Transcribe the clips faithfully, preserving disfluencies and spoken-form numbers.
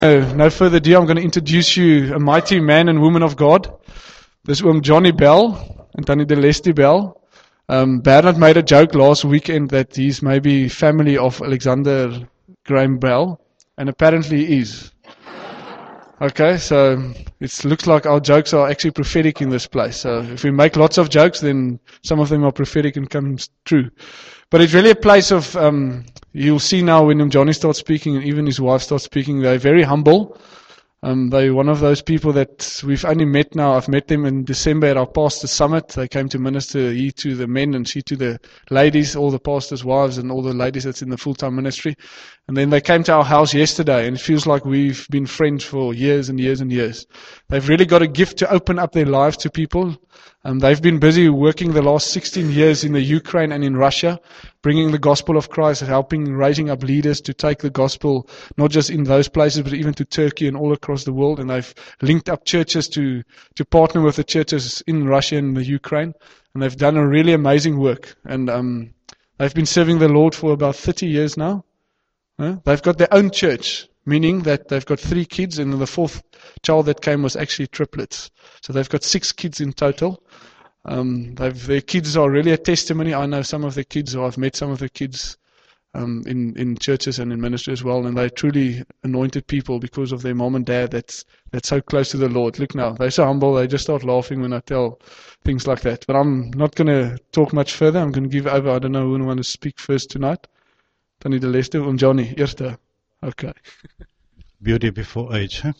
No, no further ado, I'm going to introduce you a mighty man and woman of God. This oom Johnny Bell and Tannie Delestie Bell. Um, Bernard made a joke last weekend that he's maybe family of Alexander Graham Bell, and apparently he is. Okay, so it looks like our jokes are actually prophetic in this place. So if we make lots of jokes, then some of them are prophetic and come true. But it's really a place of, um, you'll see now when Johnny starts speaking and even his wife starts speaking, they're very humble. Um, they're one of those people that we've only met now. I've met them in December at our pastor summit. They came to minister, he to the men and she to the ladies, all the pastors' wives and all the ladies that's in the full-time ministry. And then they came to our house yesterday, and it feels like we've been friends for years and years and years. They've really got a gift to open up their lives to people. Um, they've been busy working the last sixteen years in the Ukraine and in Russia, bringing the gospel of Christ, helping raising up leaders to take the gospel, not just in those places, but even to Turkey and all across the world. And they've linked up churches to, to partner with the churches in Russia and the Ukraine. And they've done a really amazing work. And um, they've been serving the Lord for about thirty years now. Uh, they've got their own church, meaning that they've got three kids, and the fourth child that came was actually triplets. So they've got six kids in total. Um, they've, their kids are really a testimony. I know some of the kids, or I've met some of the kids um, in, in churches and in ministry as well, and they're truly anointed people because of their mom and dad that's that's so close to the Lord. Look now, they're so humble, they just start laughing when I tell things like that. But I'm not going to talk much further. I'm going to give over. I don't know who wants to speak first tonight. Tannie Delestie or Johnny? Eerste. Okay. Beauty before age, huh?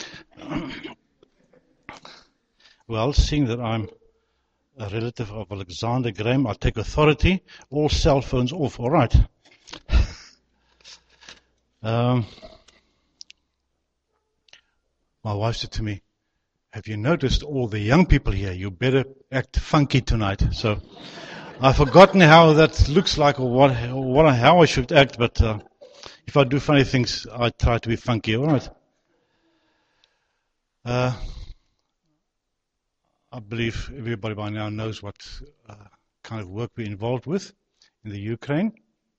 Well, seeing that I'm a relative of Alexander Graham, I take authority. All cell phones off, all right. um, my wife said to me, have you noticed all the young people here? You better act funky tonight. So I've forgotten how that looks like or what, or what how I should act, but uh, if I do funny things, I try to be funky, all right? Uh, I believe everybody by now knows what uh, kind of work we're involved with in the Ukraine.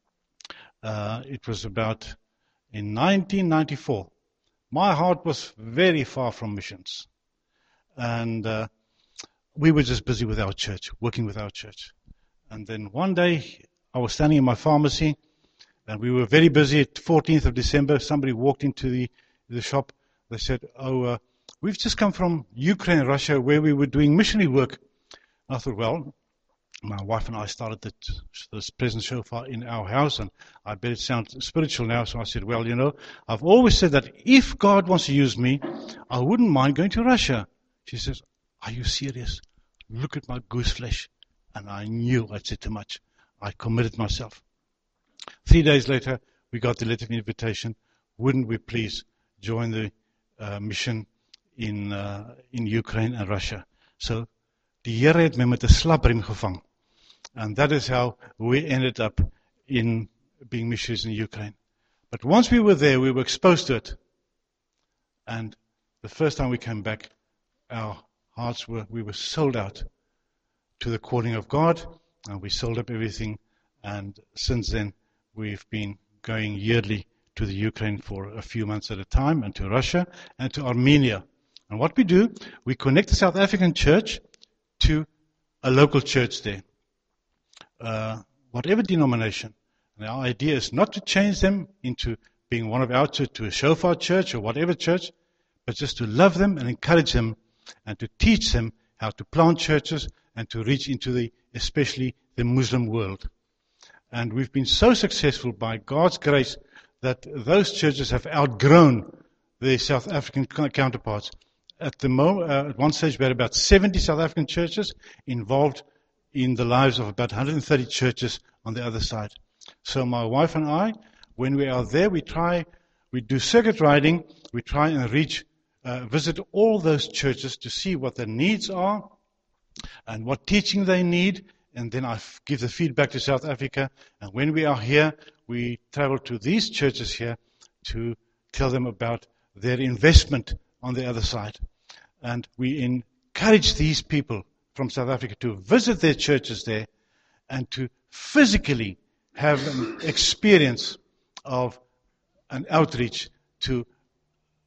Uh, it was about in nineteen ninety-four. My heart was very far from missions. And uh, we were just busy with our church, working with our church. And then one day, I was standing in my pharmacy, and we were very busy. At fourteenth of December, somebody walked into the, the shop. They said, oh, uh, we've just come from Ukraine and Russia where we were doing missionary work. And I thought, well, my wife and I started the, this present shofar in our house, and I bet it sounds spiritual now. So I said, well, you know, I've always said that if God wants to use me, I wouldn't mind going to Russia. She says, are you serious? Look at my goose flesh. And I knew I'd said too much. I committed myself. Three days later, we got the letter of invitation. Wouldn't we please join the uh, mission in uh, in Ukraine and Russia? So, die Here het my met 'n slapriem gevang. And that is how we ended up in being missionaries in Ukraine. But once we were there, we were exposed to it. And the first time we came back, our hearts were, we were sold out to the calling of God, and we sold up everything. And since then, we've been going yearly to the Ukraine for a few months at a time, and to Russia, and to Armenia. And what we do, we connect the South African church to a local church there, uh, whatever denomination. And our idea is not to change them into being one of our church to a shofar church or whatever church, but just to love them and encourage them and to teach them how to plant churches and to reach into the, especially the Muslim world. And we've been so successful by God's grace that those churches have outgrown their South African counterparts. At the moment, uh, at one stage, we had about seventy South African churches involved in the lives of about one hundred thirty churches on the other side. So my wife and I, when we are there, we try, we do circuit riding, we try and reach, uh, visit all those churches to see what their needs are and what teaching they need. And then I f- give the feedback to South Africa. And when we are here, we travel to these churches here to tell them about their investment on the other side. And we encourage these people from South Africa to visit their churches there and to physically have an experience of an outreach to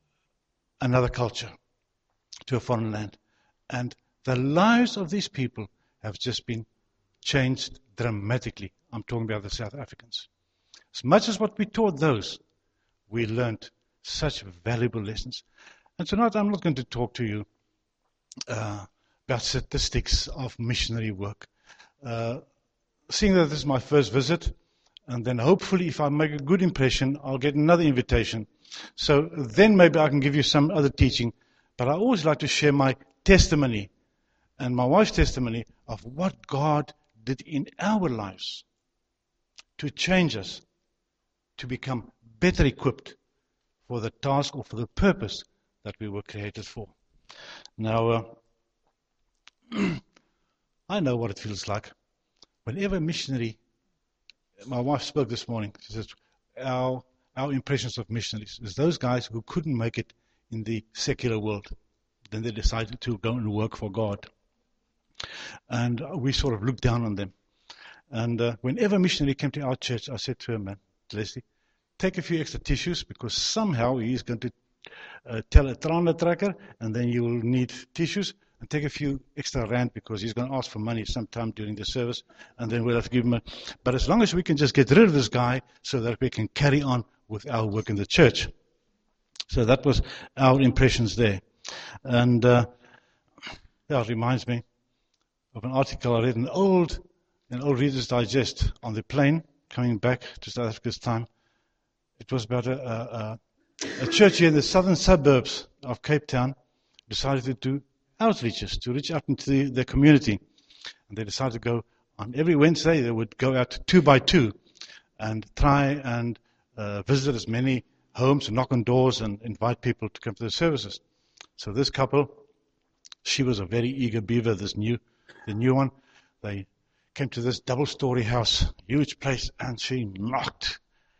another culture, to a foreign land. And the lives of these people have just been changed dramatically. I'm talking about the South Africans. As much as what we taught those, we learned such valuable lessons. And tonight I'm not going to talk to you uh, about statistics of missionary work. Uh, seeing that this is my first visit, and then hopefully if I make a good impression, I'll get another invitation. So then maybe I can give you some other teaching. But I always like to share my testimony and my wife's testimony of what God did in our lives to change us, to become better equipped for the task or for the purpose that we were created for. Now, uh, I know what it feels like. Whenever a missionary, my wife spoke this morning, she says, our, our impressions of missionaries is those guys who couldn't make it in the secular world. Then they decided to go and work for God. And we sort of looked down on them. And uh, whenever a missionary came to our church, I said to her, man, Leslie, take a few extra tissues because somehow he's going to uh, tell a trana tracker and then you will need tissues, and take a few extra rand because he's going to ask for money sometime during the service, and then we'll have to give him a... But as long as we can just get rid of this guy so that we can carry on with our work in the church. So that was our impressions there. And uh, that reminds me of an article I read in old, in old Reader's Digest on the plane coming back to South Africa's time. It was about a, a, a church here in the southern suburbs of Cape Town decided to do outreaches, to reach out into the, the community. And they decided to go on every Wednesday, they would go out two by two and try and uh, visit as many homes and knock on doors and invite people to come to the services. So this couple, she was a very eager beaver, this new, the new one. They came to this double-story house, huge place, and she knocked.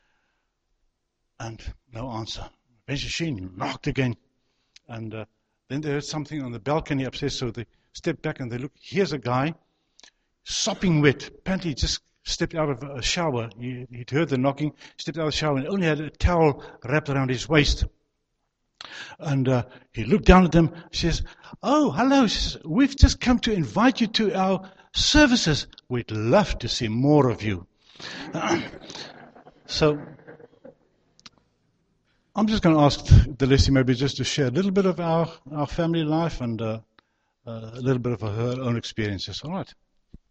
And no answer. Eventually she knocked again. And uh, then they heard something on the balcony upstairs, so they stepped back and they looked. Here's a guy, sopping wet. Apparently he just stepped out of a shower. He, he'd heard the knocking, stepped out of the shower, and only had a towel wrapped around his waist. And uh, he looked down at them. She says, oh, hello. She says, we've just come to invite you to our services. We'd love to see more of you. So I'm just going to ask Delesi maybe just to share a little bit of our, our family life and uh, uh, a little bit of her own experiences. All right.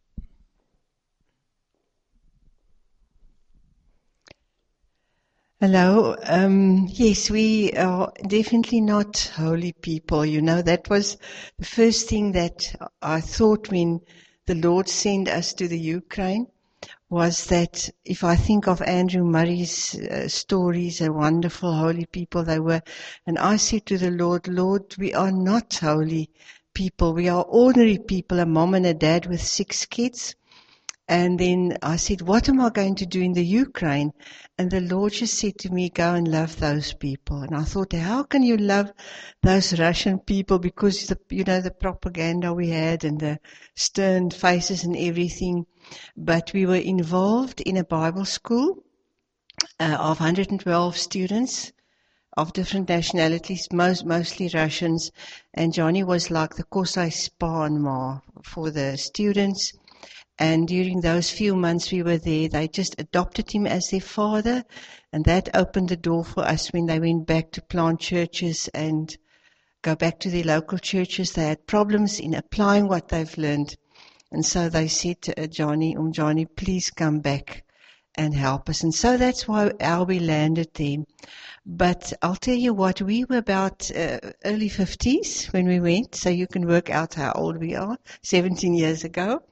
Hello. Um, yes, we are definitely not holy people. You know, that was the first thing that I thought when the Lord sent us to the Ukraine, was that if I think of Andrew Murray's uh, stories, a wonderful holy people they were, and I said to the Lord, Lord, we are not holy people. We are ordinary people, a mom and a dad with six kids. And then I said, what am I going to do in the Ukraine? And the Lord just said to me, go and love those people. And I thought, how can you love those Russian people? Because, the, you know, the propaganda we had and the stern faces and everything. But we were involved in a Bible school uh, of one hundred twelve students of different nationalities, most mostly Russians. And Johnny was like the Kosai Spanma for the students. And during those few months we were there, they just adopted him as their father. And that opened the door for us when they went back to plant churches and go back to their local churches. They had problems in applying what they've learned. And so they said to Johnny, um, Johnny, please come back and help us. And so that's why how we landed there. But I'll tell you what, we were about uh, early fifties when we went. So you can work out how old we are, seventeen years ago.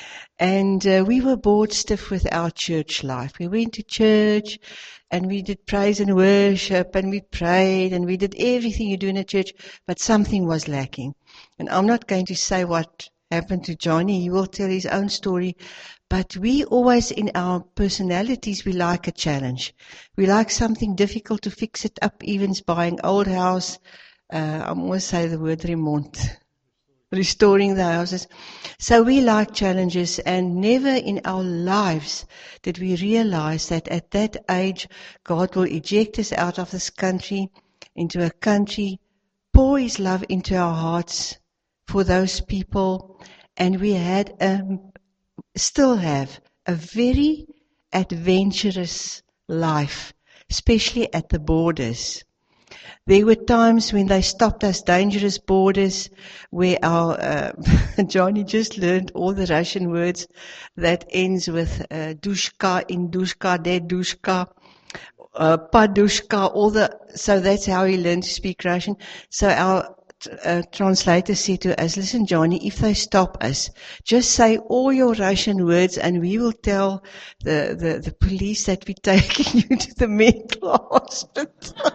And uh, we were bored stiff with our church life. We went to church and we did praise and worship and we prayed and we did everything you do in a church, but something was lacking. And I'm not going to say what happened to Johnny. He will tell his own story. But we always, in our personalities, we like a challenge. We like something difficult to fix it up, even buying old house. Uh, I'm always say the word remont. Restoring the houses. So we like challenges, and never in our lives did we realize that at that age God will eject us out of this country into a country pour His love into our hearts for those people. And we had, um, still have, a very adventurous life, especially at the borders. There were times when they stopped us, dangerous borders, where our, uh, Johnny just learned all the Russian words that ends with uh, dushka, indushka, dedushka, uh, padushka, all the, so that's how he learned to speak Russian. So our uh, translator said to us, listen, Johnny, if they stop us, just say all your Russian words and we will tell the, the, the police that we're taking you to the mental hospital.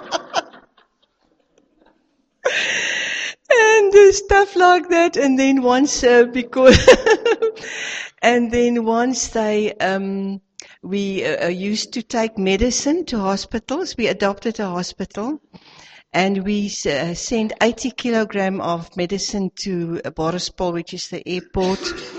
And uh, stuff like that. And then once, uh, because, and then once they, um, we uh, used to take medicine to hospitals. We adopted a hospital. And we uh, sent eighty kilogram of medicine to Borispol, which is the airport.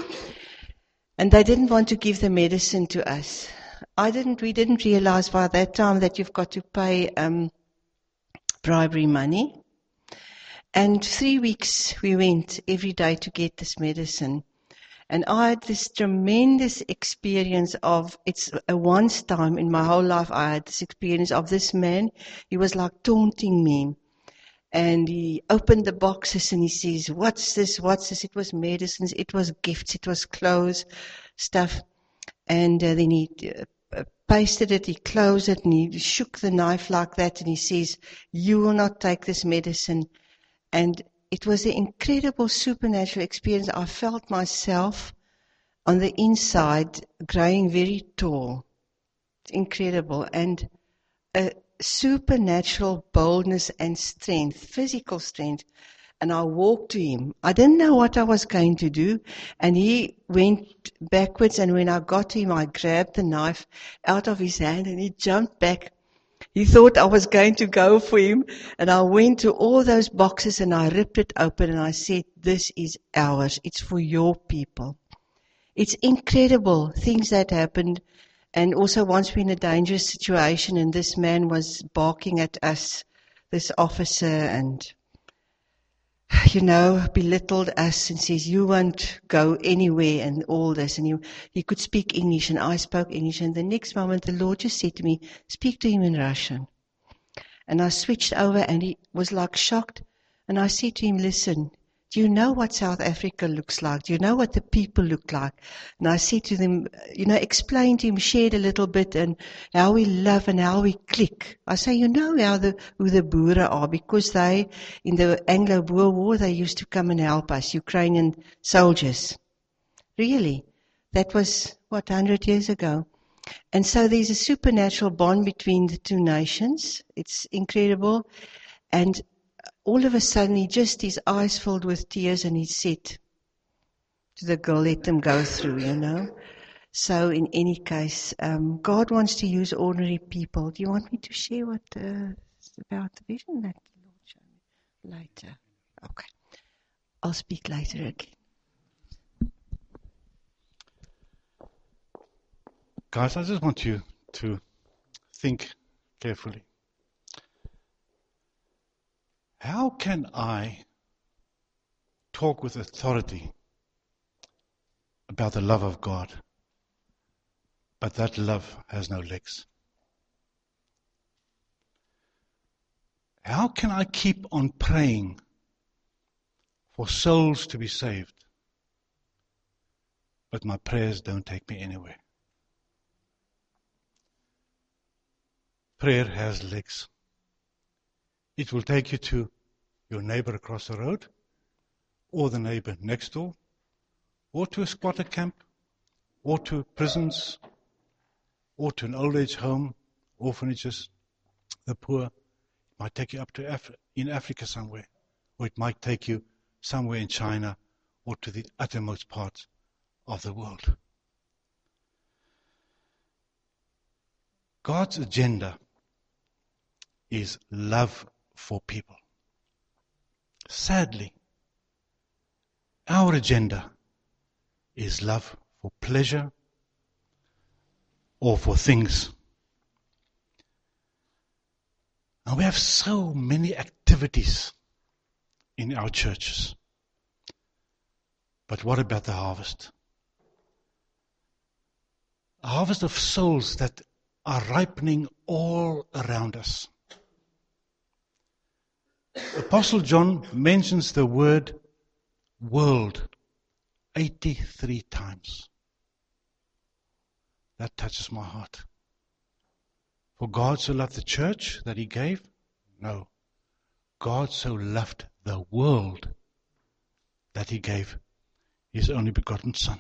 And they didn't want to give the medicine to us. I didn't, we didn't realize by that time that you've got to pay, um, bribery money. And three weeks we went every day to get this medicine. And I had this tremendous experience of, it's a once time in my whole life I had this experience of this man. He was like taunting me. And he opened the boxes and he says, what's this, what's this? It was medicines, it was gifts, it was clothes, stuff. And uh, then he uh, pasted it, he closed it, and he shook the knife like that. And he says, you will not take this medicine. And it was an incredible supernatural experience. I felt myself on the inside growing very tall. It's incredible. And a supernatural boldness and strength, physical strength. And I walked to him. I didn't know what I was going to do. And he went backwards. And when I got to him, I grabbed the knife out of his hand and he jumped back. He thought I was going to go for him, and I went to all those boxes and I ripped it open and I said, this is ours. It's for your people. It's incredible things that happened. And also once we're in a dangerous situation and this man was barking at us, this officer, and, you know, belittled us and says, you won't go anywhere and all this. And he, he could speak English and I spoke English. And the next moment the Lord just said to me, speak to him in Russian. And I switched over and he was like shocked. And I said to him, listen, do you know what South Africa looks like? Do you know what the people look like? And I said to them, you know, explain to him, shared a little bit and how we love and how we click. I say, you know how the, who the Boere are, because they, in the Anglo-Boer War, they used to come and help us, Ukrainian soldiers. Really. That was, what, one hundred years ago. And so there's a supernatural bond between the two nations. It's incredible. And all of a sudden, he just, his eyes filled with tears, and he said to the girl, let them go through, you know. So in any case, um, God wants to use ordinary people. Do you want me to share what uh, about the vision that the Lord showed me later? Okay. I'll speak later again. Guys, I just want you to think carefully. How can I talk with authority about the love of God, but that love has no legs? How can I keep on praying for souls to be saved, but my prayers don't take me anywhere? Prayer has legs. It will take you to your neighbor across the road, or the neighbor next door, or to a squatter camp, or to prisons, or to an old age home, orphanages, the poor. It might take you up to Af- in Africa somewhere, or it might take you somewhere in China, or to the uttermost parts of the world. God's agenda is love for people. Sadly, our agenda is love for pleasure or for things. And we have so many activities in our churches. But what about the harvest? A harvest of souls that are ripening all around us. Apostle John mentions the word world eighty-three times. That touches my heart. For God so loved the church that He gave? No. God so loved the world that He gave His only begotten Son.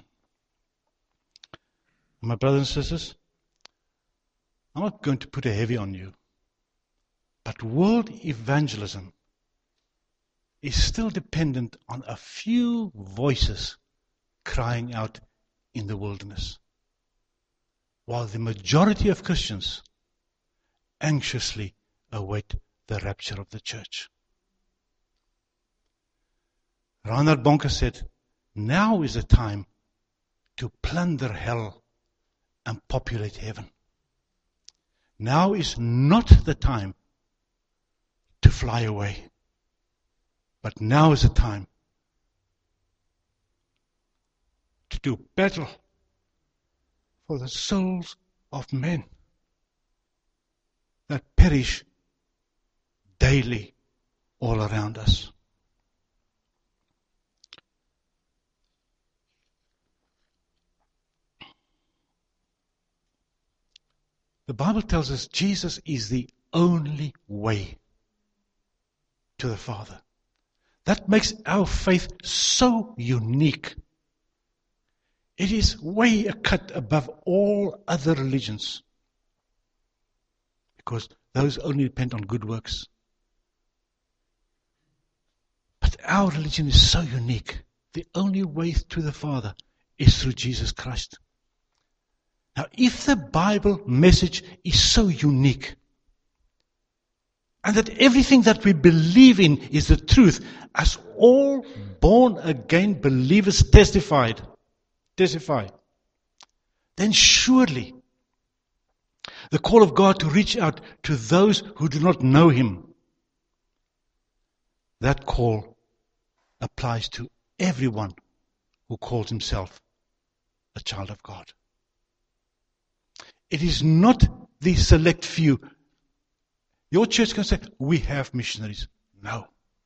My brothers and sisters, I'm not going to put a heavy on you, but world evangelism is still dependent on a few voices crying out in the wilderness, while the majority of Christians anxiously await the rapture of the church. Reinhard Bonke said, now is the time to plunder hell and populate heaven. Now is not the time to fly away, but now is the time to do battle for the souls of men that perish daily all around us. The Bible tells us Jesus is the only way to the Father. That makes our faith so unique. It is way a cut above all other religions, because those only depend on good works. But our religion is so unique. The only way to the Father is through Jesus Christ. Now, if the Bible message is so unique, and that everything that we believe in is the truth, as all born-again believers testified, testify, then surely the call of God to reach out to those who do not know Him, that call applies to everyone who calls himself a child of God. It is not the select few. Your church can say, we have missionaries. No.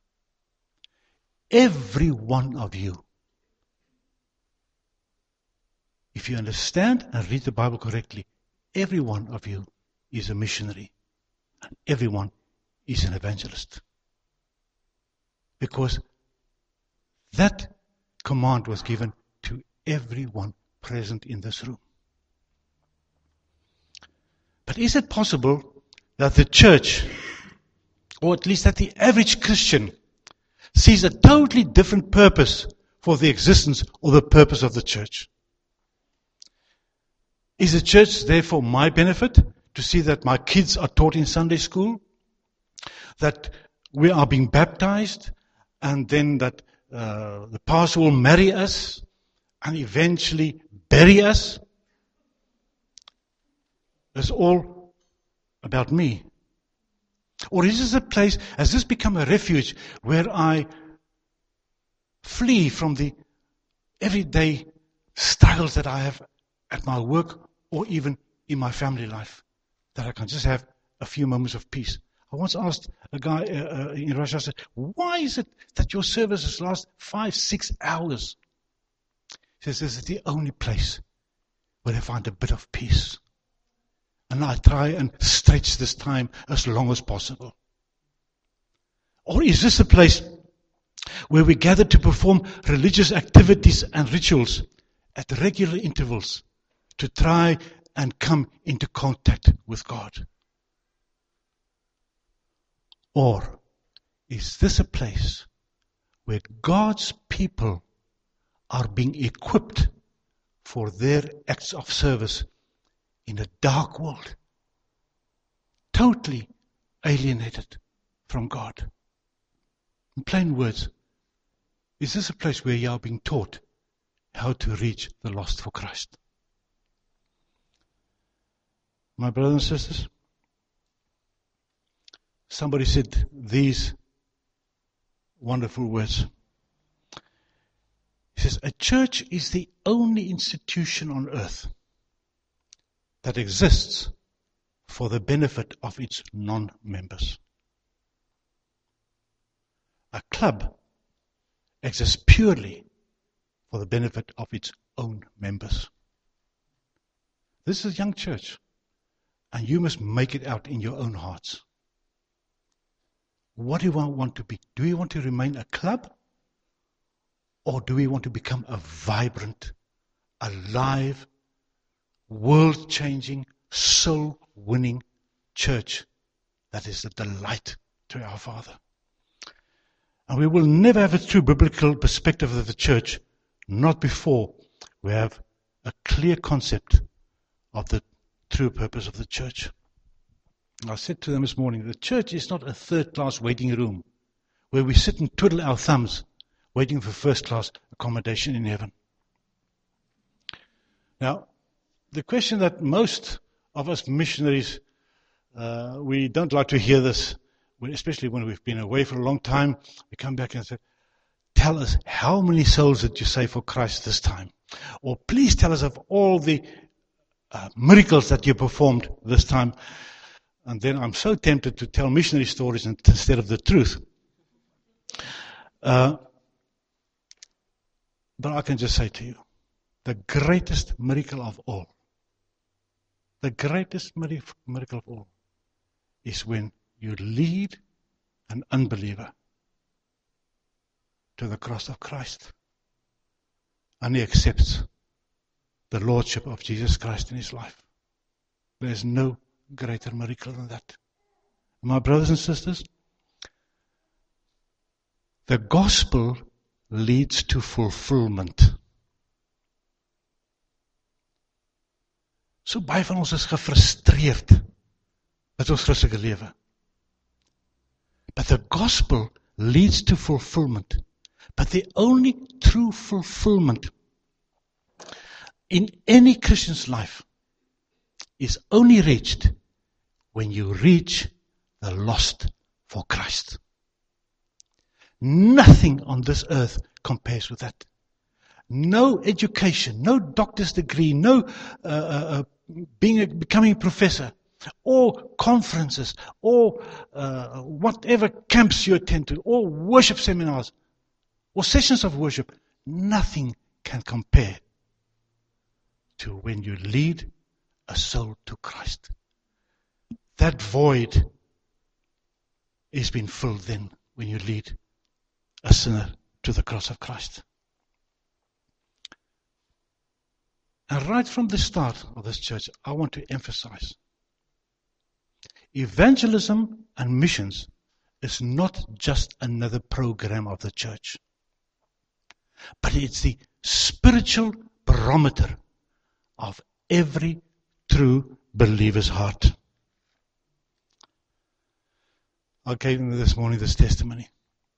Every one of you, if you understand and read the Bible correctly, every one of you is a missionary. And everyone is an evangelist. Because that command was given to everyone present in this room. But is it possible that the church, or at least that the average Christian, sees a totally different purpose for the existence or the purpose of the church? Is the church there for my benefit, to see that my kids are taught in Sunday school, that we are being baptized, and then that uh, the pastor will marry us and eventually bury us? It's all about me. Or is this a place, has this become a refuge where I flee from the everyday struggles that I have at my work or even in my family life, that I can just have a few moments of peace? I once asked a guy uh, uh, in Russia, I said, why is it that your services last five, six hours? He says, this is the only place where I find a bit of peace. And I try and stretch this time as long as possible. Or is this a place where we gather to perform religious activities and rituals at regular intervals to try and come into contact with God? Or is this a place where God's people are being equipped for their acts of service in a dark world, totally alienated from God? In plain words, is this a place where you are being taught how to reach the lost for Christ? My brothers and sisters, somebody said these wonderful words. He says, a church is the only institution on earth that exists for the benefit of its non-members. A club exists purely for the benefit of its own members. This is a young church, and you must make it out in your own hearts. What do you want to be? Do you want to remain a club? Or do we want to become a vibrant, alive, world-changing, soul-winning church that is a delight to our Father? And we will never have a true biblical perspective of the church, not before we have a clear concept of the true purpose of the church. I said to them this morning, the church is not a third-class waiting room where we sit and twiddle our thumbs waiting for first-class accommodation in heaven. Now, the question that most of us missionaries, uh, we don't like to hear this, especially when we've been away for a long time. We come back and say, tell us, how many souls did you save for Christ this time? Or please tell us of all the uh, miracles that you performed this time. And then I'm so tempted to tell missionary stories instead of the truth. Uh, but I can just say to you, the greatest miracle of all, the greatest miracle of all is when you lead an unbeliever to the cross of Christ and he accepts the lordship of Jesus Christ in his life. There is no greater miracle than that. My brothers and sisters, the gospel leads to fulfillment. So baie van ons is gefrustreerd met ons Christelike lewe. But the gospel leads to fulfillment. But the only true fulfillment in any Christian's life is only reached when you reach the lost for Christ. Nothing on this earth compares with that. No education, no doctor's degree, no uh, uh, being a, becoming a professor, or conferences, or uh, whatever camps you attend to, or worship seminars, or sessions of worship. Nothing can compare to when you lead a soul to Christ. That void is been filled then when you lead a sinner to the cross of Christ. And right from the start of this church, I want to emphasize, evangelism and missions is not just another program of the church, but it's the spiritual barometer of every true believer's heart. I gave them this morning this testimony.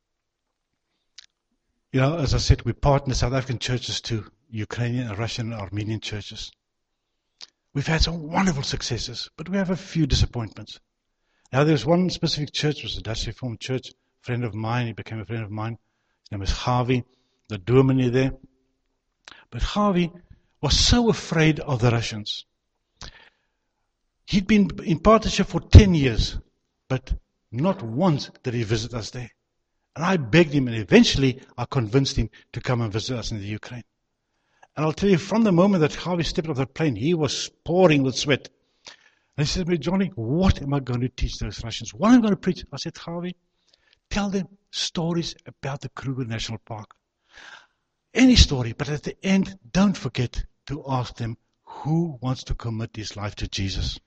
You know, as I said, we partner South African churches to Ukrainian, Russian, and Armenian churches. We've had some wonderful successes, but we have a few disappointments. Now, there's one specific church, it was a Dutch Reformed church, a friend of mine, he became a friend of mine. His name is Javi, the dominee there. But Javi was so afraid of the Russians. He'd been in partnership for ten years, but not once did he visit us there. And I begged him, and eventually I convinced him to come and visit us in the Ukraine. And I'll tell you, from the moment that Javi stepped off the plane, he was pouring with sweat. And he said to me, Johnny, what am I going to teach those Russians? What am I going to preach? I said, Javi, tell them stories about the Kruger National Park. Any story, but at the end, don't forget to ask them who wants to commit his life to Jesus.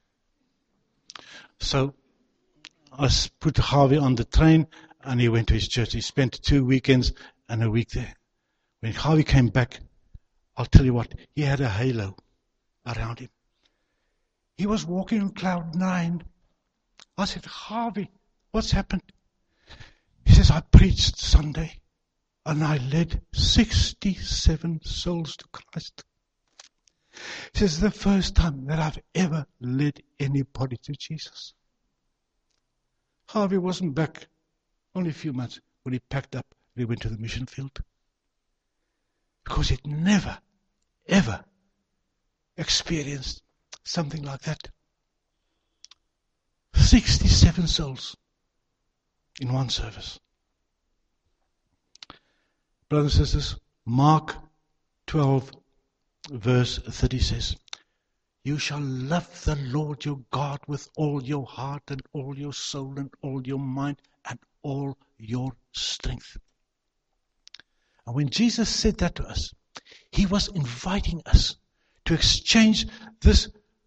So I put Javi on the train, and he went to his church. He spent two weekends and a week there. When Javi came back, I'll tell you what, he had a halo around him. He was walking on cloud nine. I said, Javi, what's happened? He says, I preached Sunday and I led sixty-seven souls to Christ. He says, the first time that I've ever led anybody to Jesus. Javi wasn't back only a few months, when he packed up and he went to the mission field. Because he'd never, ever experienced something like that. sixty-seven souls in one service. Brothers and sisters, Mark twelve verse thirty says, you shall love the Lord your God with all your heart and all your soul and all your mind and all your strength. And when Jesus said that to us, he was inviting us to exchange this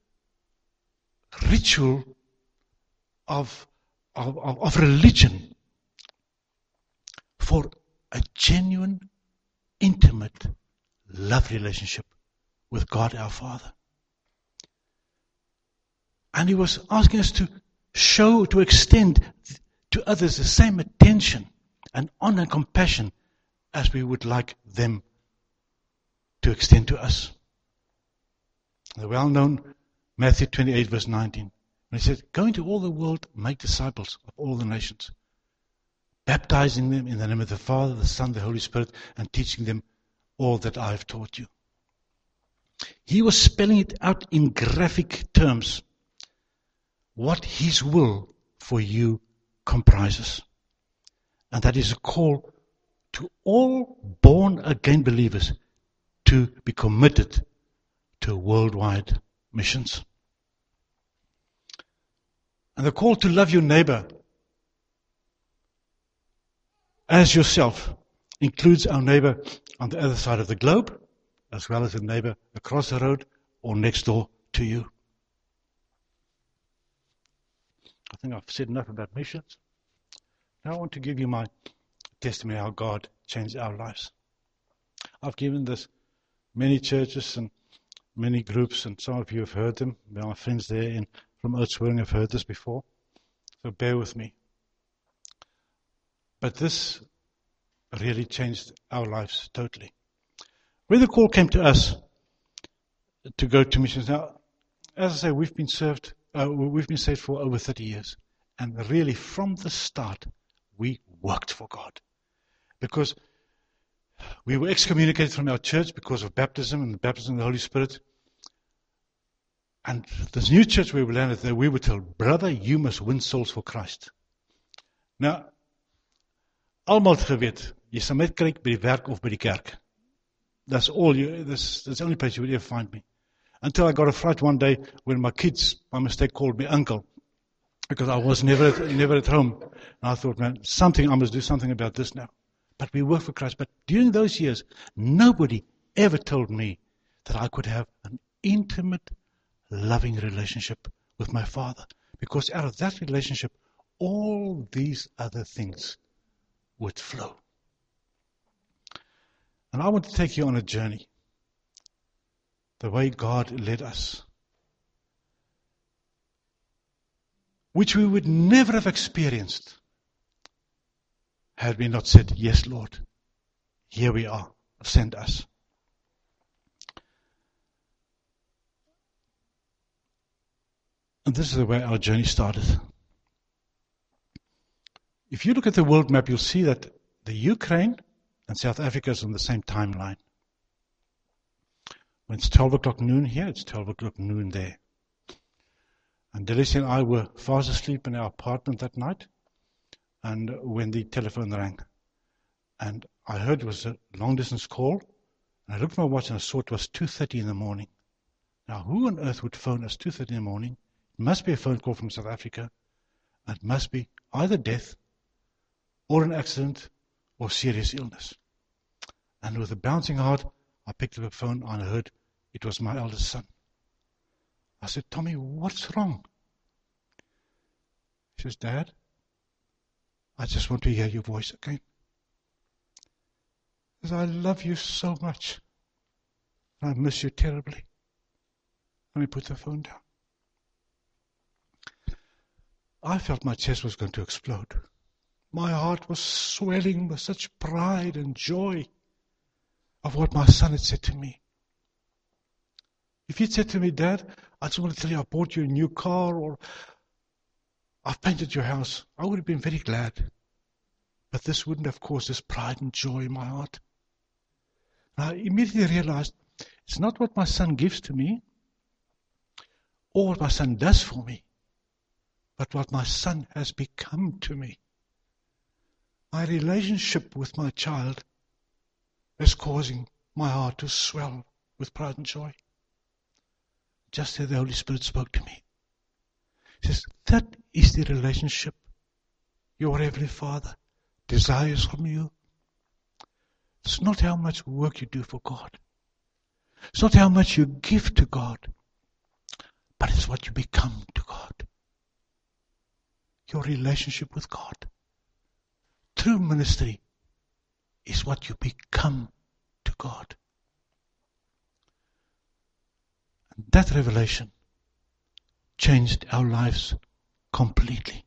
ritual of, of, of religion for a genuine, intimate, love relationship with God our Father. And he was asking us to show, to extend to others the same attention and honor and compassion as we would like them to extend to us. The well-known Matthew twenty-eight verse nineteen. And he said, go into all the world, make disciples of all the nations, baptizing them in the name of the Father, the Son, the Holy Spirit, and teaching them all that I have taught you. He was spelling it out in graphic terms, what his will for you comprises. And that is a call to all born-again believers to be committed to worldwide missions. And the call to love your neighbor as yourself includes our neighbor on the other side of the globe, as well as the neighbor across the road or next door to you. I think I've said enough about missions. Now I want to give you my testimony how God changed our lives. I've given this many churches and many groups, and some of you have heard them. My friends there in from Oudtshoorn have heard this before, so bear with me. But this really changed our lives totally. When the call came to us to go to missions, now, as I say, we've been served, uh, we've been saved for over thirty years, and really from the start, we worked for God, because we were excommunicated from our church because of baptism and the baptism of the Holy Spirit. And this new church where we landed there, we were told, brother, you must win souls for Christ. Now, almal het geweet, jy sal met kyk by die werk of by die kerk. That's all you, that's, that's the only place you would ever find me. Until I got a fright one day when my kids, by mistake, called me uncle. Because I was never at, never at home. And I thought, man, something, I must do something about this now. But we work for Christ. But during those years, nobody ever told me that I could have an intimate, loving relationship with my Father. Because out of that relationship, all these other things would flow. And I want to take you on a journey. The way God led us. Which we would never have experienced had we not said, yes, Lord, here we are, send us. And this is the way our journey started. If you look at the world map, you'll see that the Ukraine and South Africa is on the same timeline. When it's twelve o'clock noon here, it's twelve o'clock noon there. And Delicia and I were fast asleep in our apartment that night, and when the telephone rang, and I heard it was a long-distance call, and I looked at my watch and I saw it was two thirty in the morning. Now, who on earth would phone us two thirty in the morning? It must be a phone call from South Africa. It must be either death, or an accident, or serious illness. And with a bouncing heart, I picked up the phone and I heard it was my eldest son. I said, Tommy, what's wrong? He says, Dad, I just want to hear your voice again. He says, I love you so much. I miss you terribly. Let me put the phone down. I felt my chest was going to explode. My heart was swelling with such pride and joy of what my son had said to me. If he'd said to me, Dad, I just want to tell you I bought you a new car, or I've painted your house, I would have been very glad. But this wouldn't have caused this pride and joy in my heart. And I immediately realized it's not what my son gives to me or what my son does for me, but what my son has become to me. My relationship with my child is causing my heart to swell with pride and joy. Just as the Holy Spirit spoke to me. He says, that is the relationship your Heavenly Father desires from you. It's not how much work you do for God. It's not how much you give to God, but it's what you become to God. Your relationship with God. True ministry is what you become to God. And that revelation changed our lives completely.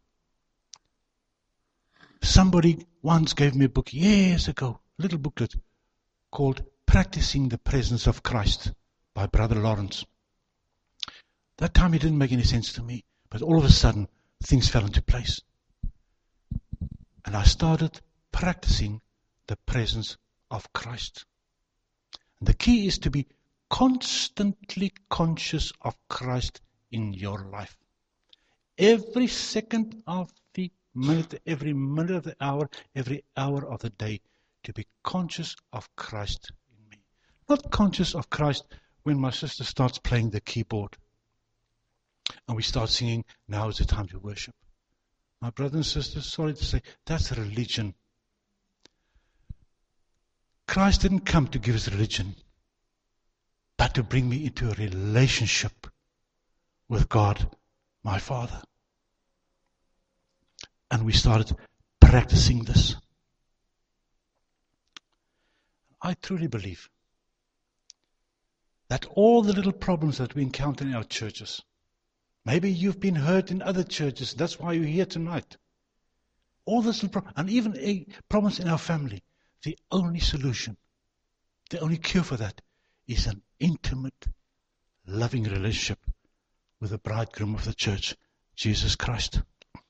Somebody once gave me a book years ago, a little booklet called Practicing the Presence of Christ by Brother Lawrence. That time it didn't make any sense to me, but all of a sudden things fell into place. And I started practicing the presence of Christ. And the key is to be constantly conscious of Christ in your life. Every second of the minute, every minute of the hour, every hour of the day, to be conscious of Christ in me. Not conscious of Christ when my sister starts playing the keyboard and we start singing, now is the time to worship. My brothers and sisters, sorry to say, that's religion. Christ didn't come to give us religion, but to bring me into a relationship with God, my Father. And we started practicing this. I truly believe that all the little problems that we encounter in our churches, maybe you've been hurt in other churches, that's why you're here tonight. All this little problem, and even a problems in our family, the only solution, the only cure for that is an intimate, loving relationship with the bridegroom of the church, Jesus Christ.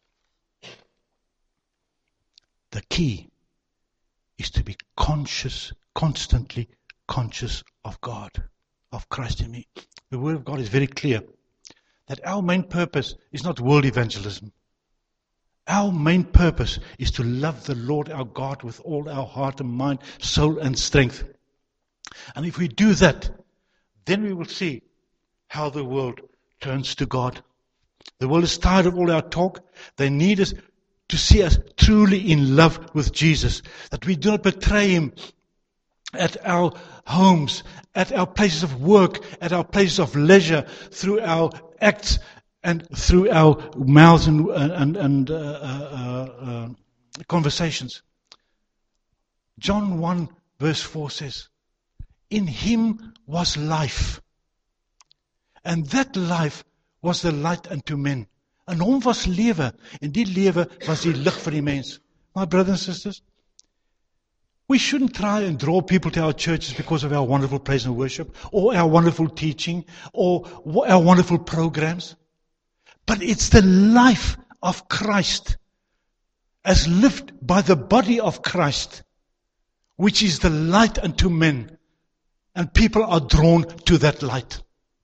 The key is to be conscious, constantly conscious of God, of Christ in me. The Word of God is very clear that our main purpose is not world evangelism. Our main purpose is to love the Lord our God with all our heart and mind, soul and strength. And if we do that, then we will see how the world turns to God. The world is tired of all our talk. They need us to see us truly in love with Jesus. That we do not betray Him at our homes, at our places of work, at our places of leisure, through our acts and through our mouths and, and, and uh, uh, uh, conversations. John one verse four says, in Him was life, and that life was the light unto men. En hom was lewe, en die lewe was die lig vir die mens. My brothers and sisters, we shouldn't try and draw people to our churches because of our wonderful praise and worship, or our wonderful teaching, or our wonderful programs. But it's the life of Christ as lived by the body of Christ, which is the light unto men. And people are drawn to that light.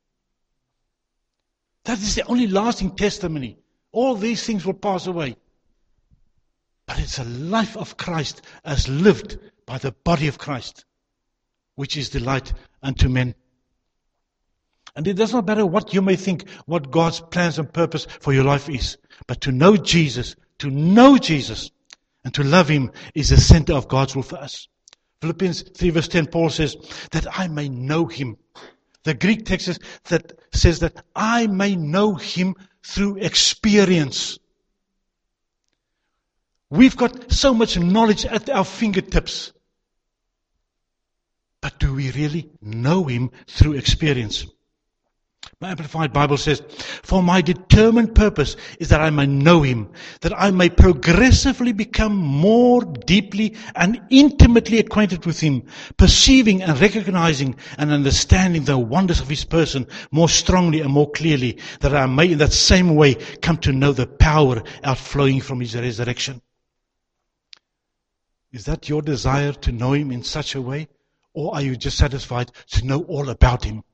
That is the only lasting testimony. All these things will pass away. But it's a life of Christ as lived by the body of Christ, which is the light unto men. And it does not matter what you may think, what God's plans and purpose for your life is. But to know Jesus, to know Jesus, and to love Him is the center of God's will for us. Philippians three verse ten, Paul says, that I may know Him. The Greek text says that, says that I may know Him through experience. We've got so much knowledge at our fingertips. But do we really know Him through experience? My Amplified Bible says, for my determined purpose is that I may know Him, that I may progressively become more deeply and intimately acquainted with Him, perceiving and recognizing and understanding the wonders of His person more strongly and more clearly, that I may in that same way come to know the power outflowing from His resurrection. Is that your desire to know Him in such a way? Or are you just satisfied to know all about Him?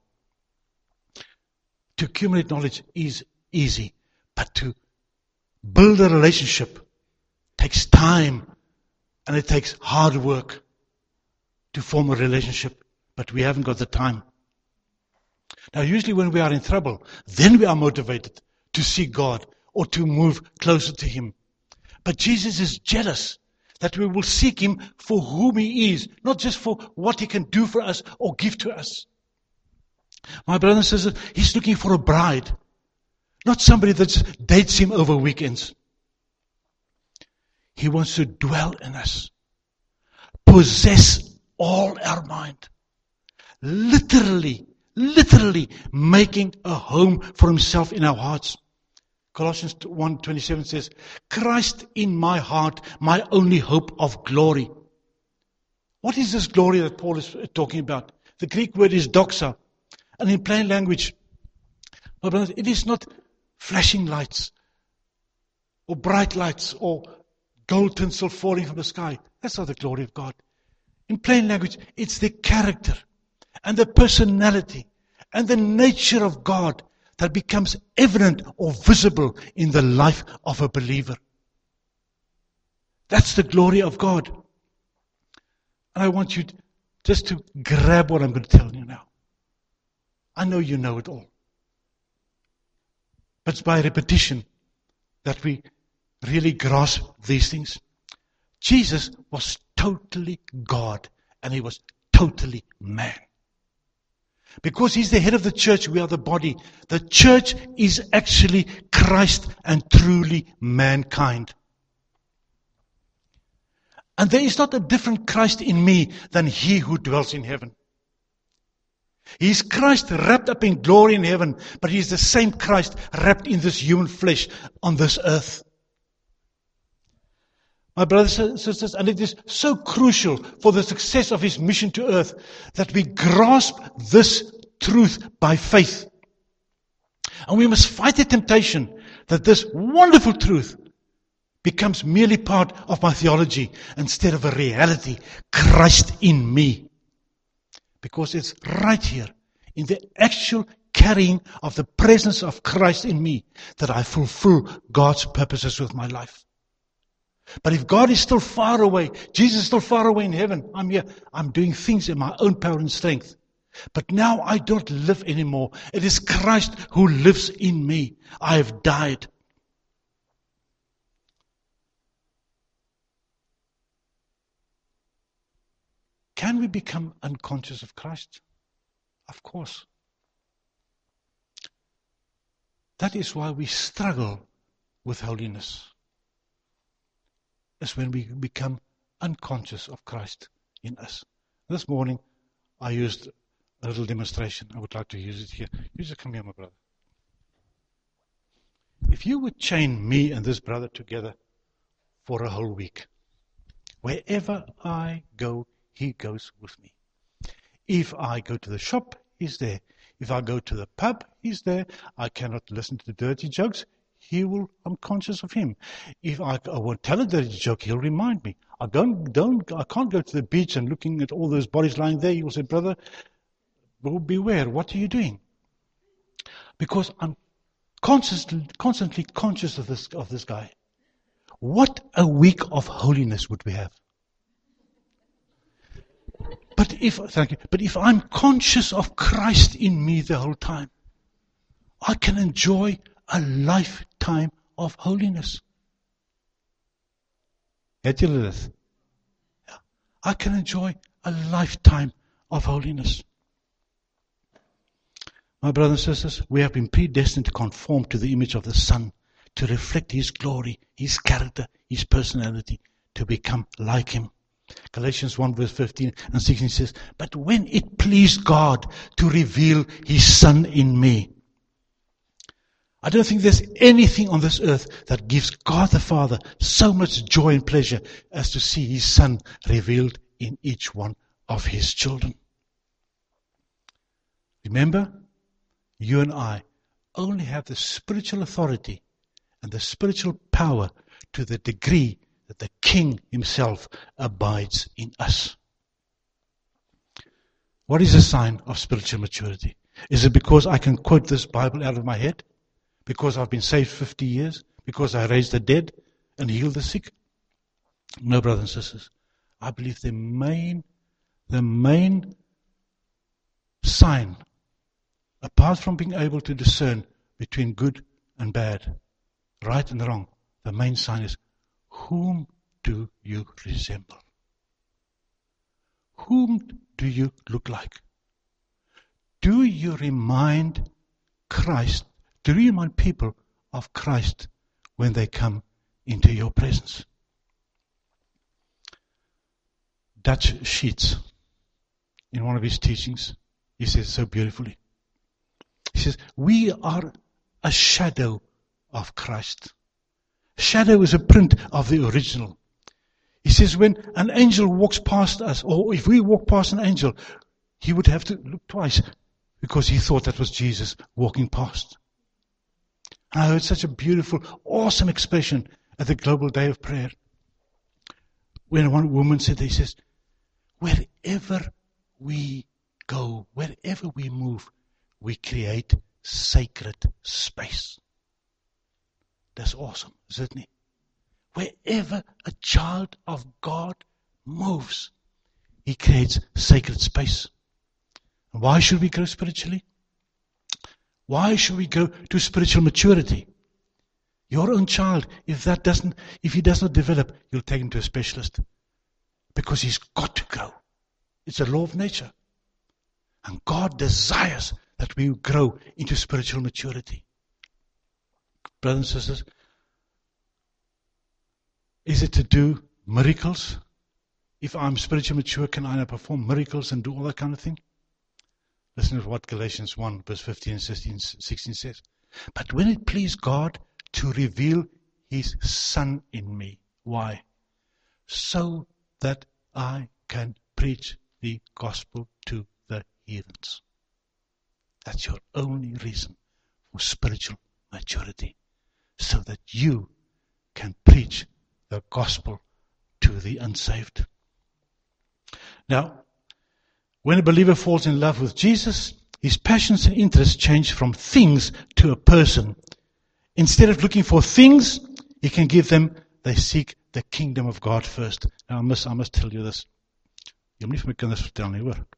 To accumulate knowledge is easy, but to build a relationship takes time and it takes hard work to form a relationship, but we haven't got the time. Now, usually when we are in trouble, then we are motivated to seek God or to move closer to Him. But Jesus is jealous that we will seek Him for whom He is, not just for what He can do for us or give to us. My brother and sister, He's looking for a bride, not somebody that dates Him over weekends. He wants to dwell in us, possess all our mind, literally, literally making a home for Himself in our hearts. Colossians one twenty-seven says, Christ in my heart, my only hope of glory. What is this glory that Paul is talking about? The Greek word is doxa. And in plain language, my brothers, it is not flashing lights or bright lights or gold tinsel falling from the sky. That's not the glory of God. In plain language, it's the character and the personality and the nature of God that becomes evident or visible in the life of a believer. That's the glory of God. And I want you to, just to grab what I'm going to tell you now. I know you know it all. But it's by repetition that we really grasp these things. Jesus was totally God and He was totally man. Because He's the head of the church, we are the body. The church is actually Christ and truly mankind. And there is not a different Christ in me than He who dwells in heaven. He is Christ wrapped up in glory in heaven, but He is the same Christ wrapped in this human flesh on this earth. My brothers and sisters, and it is so crucial for the success of His mission to earth that we grasp this truth by faith. And we must fight the temptation that this wonderful truth becomes merely part of my theology instead of a reality, Christ in me. Because it's right here, in the actual carrying of the presence of Christ in me, that I fulfill God's purposes with my life. But if God is still far away, Jesus is still far away in heaven, I'm here, I'm doing things in my own power and strength. But now I don't live anymore. It is Christ who lives in me. I have died. Can we become unconscious of Christ? Of course. That is why we struggle with holiness. Is when we become unconscious of Christ in us. This morning, I used a little demonstration. I would like to use it here. You just come here, my brother. If you would chain me and this brother together for a whole week, wherever I go, he goes with me. If I go to the shop, he's there. If I go to the pub, he's there. I cannot listen to the dirty jokes. He will, I'm conscious of him. If I, I won't tell a dirty joke, he'll remind me. I don't, don't, I can't go to the beach and looking at all those bodies lying there. He will say, brother, beware, what are you doing? Because I'm constantly, constantly conscious of this, of this guy. What a week of holiness would we have? But if, thank you, but if I'm conscious of Christ in me the whole time, I can enjoy a lifetime of holiness. Het julle dit? Ja. I can enjoy a lifetime of holiness. My brothers and sisters, we have been predestined to conform to the image of the Son, to reflect His glory, His character, His personality, to become like Him. Galatians one verse fifteen and sixteen says, but when it pleased God to reveal His Son in me, I don't think there's anything on this earth that gives God the Father so much joy and pleasure as to see His Son revealed in each one of His children. Remember, you and I only have the spiritual authority and the spiritual power to the degree that the King himself abides in us. What is a sign of spiritual maturity? Is it because I can quote this Bible out of my head? Because I've been saved fifty years? Because I raised the dead and healed the sick? No, brothers and sisters. I believe the main, the main sign, apart from being able to discern between good and bad, right and wrong, the main sign is, whom do you resemble? Whom do you look like? Do you remind Christ, do you remind people of Christ when they come into your presence? Dutch Sheets, in one of his teachings, he says so beautifully. He says, we are a shadow of Christ. Shadow is a print of the original. He says when an angel walks past us, or if we walk past an angel, he would have to look twice because he thought that was Jesus walking past. And I heard such a beautiful, awesome expression at the Global Day of Prayer. When one woman said, he says, wherever we go, wherever we move, we create sacred space. That's awesome, isn't it? Wherever a child of God moves, he creates sacred space. And why should we grow spiritually? Why should we go to spiritual maturity? Your own child, if that doesn't, if he does not develop, you'll take him to a specialist. Because he's got to grow. It's a law of nature. And God desires that we grow into spiritual maturity. Brothers and sisters, is it to do miracles? If I'm spiritually mature, can I perform miracles and do all that kind of thing? Listen to what Galatians one, verse fifteen and sixteen says. But when it pleased God to reveal His Son in me. Why? So that I can preach the gospel to the heathens. That's your only reason for spiritual maturity. So that you can preach the gospel to the unsaved. Now, when a believer falls in love with Jesus, his passions and interests change from things to a person. Instead of looking for things, he can give them, they seek the kingdom of God first. Now, I must, I must tell you this. Jy moet nie vir my kinders vertel nie, hoor.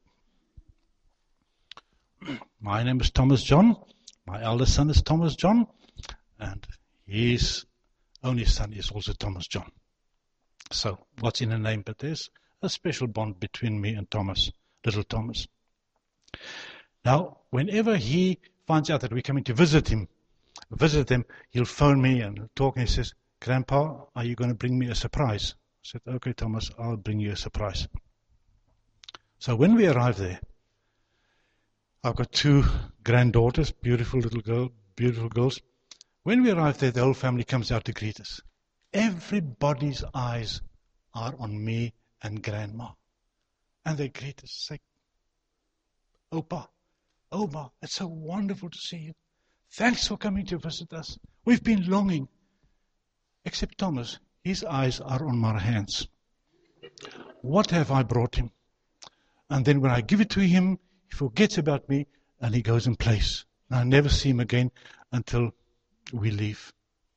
My name is Thomas John. My eldest son is Thomas John. And his only son is also Thomas John. So, what's in a name? But there's a special bond between me and Thomas, little Thomas. Now, whenever he finds out that we're coming to visit him, visit him, he'll phone me and talk, and he says, Grandpa, are you going to bring me a surprise? I said, okay, Thomas, I'll bring you a surprise. So when we arrive there, I've got two granddaughters, beautiful little girl, beautiful girls. When we arrive there, the whole family comes out to greet us. Everybody's eyes are on me and Grandma. And they greet us, say, Opa, Oma, it's so wonderful to see you. Thanks for coming to visit us. We've been longing. Except Thomas, his eyes are on my hands. What have I brought him? And then when I give it to him, he forgets about me and he goes and plays. And I never see him again until we leave.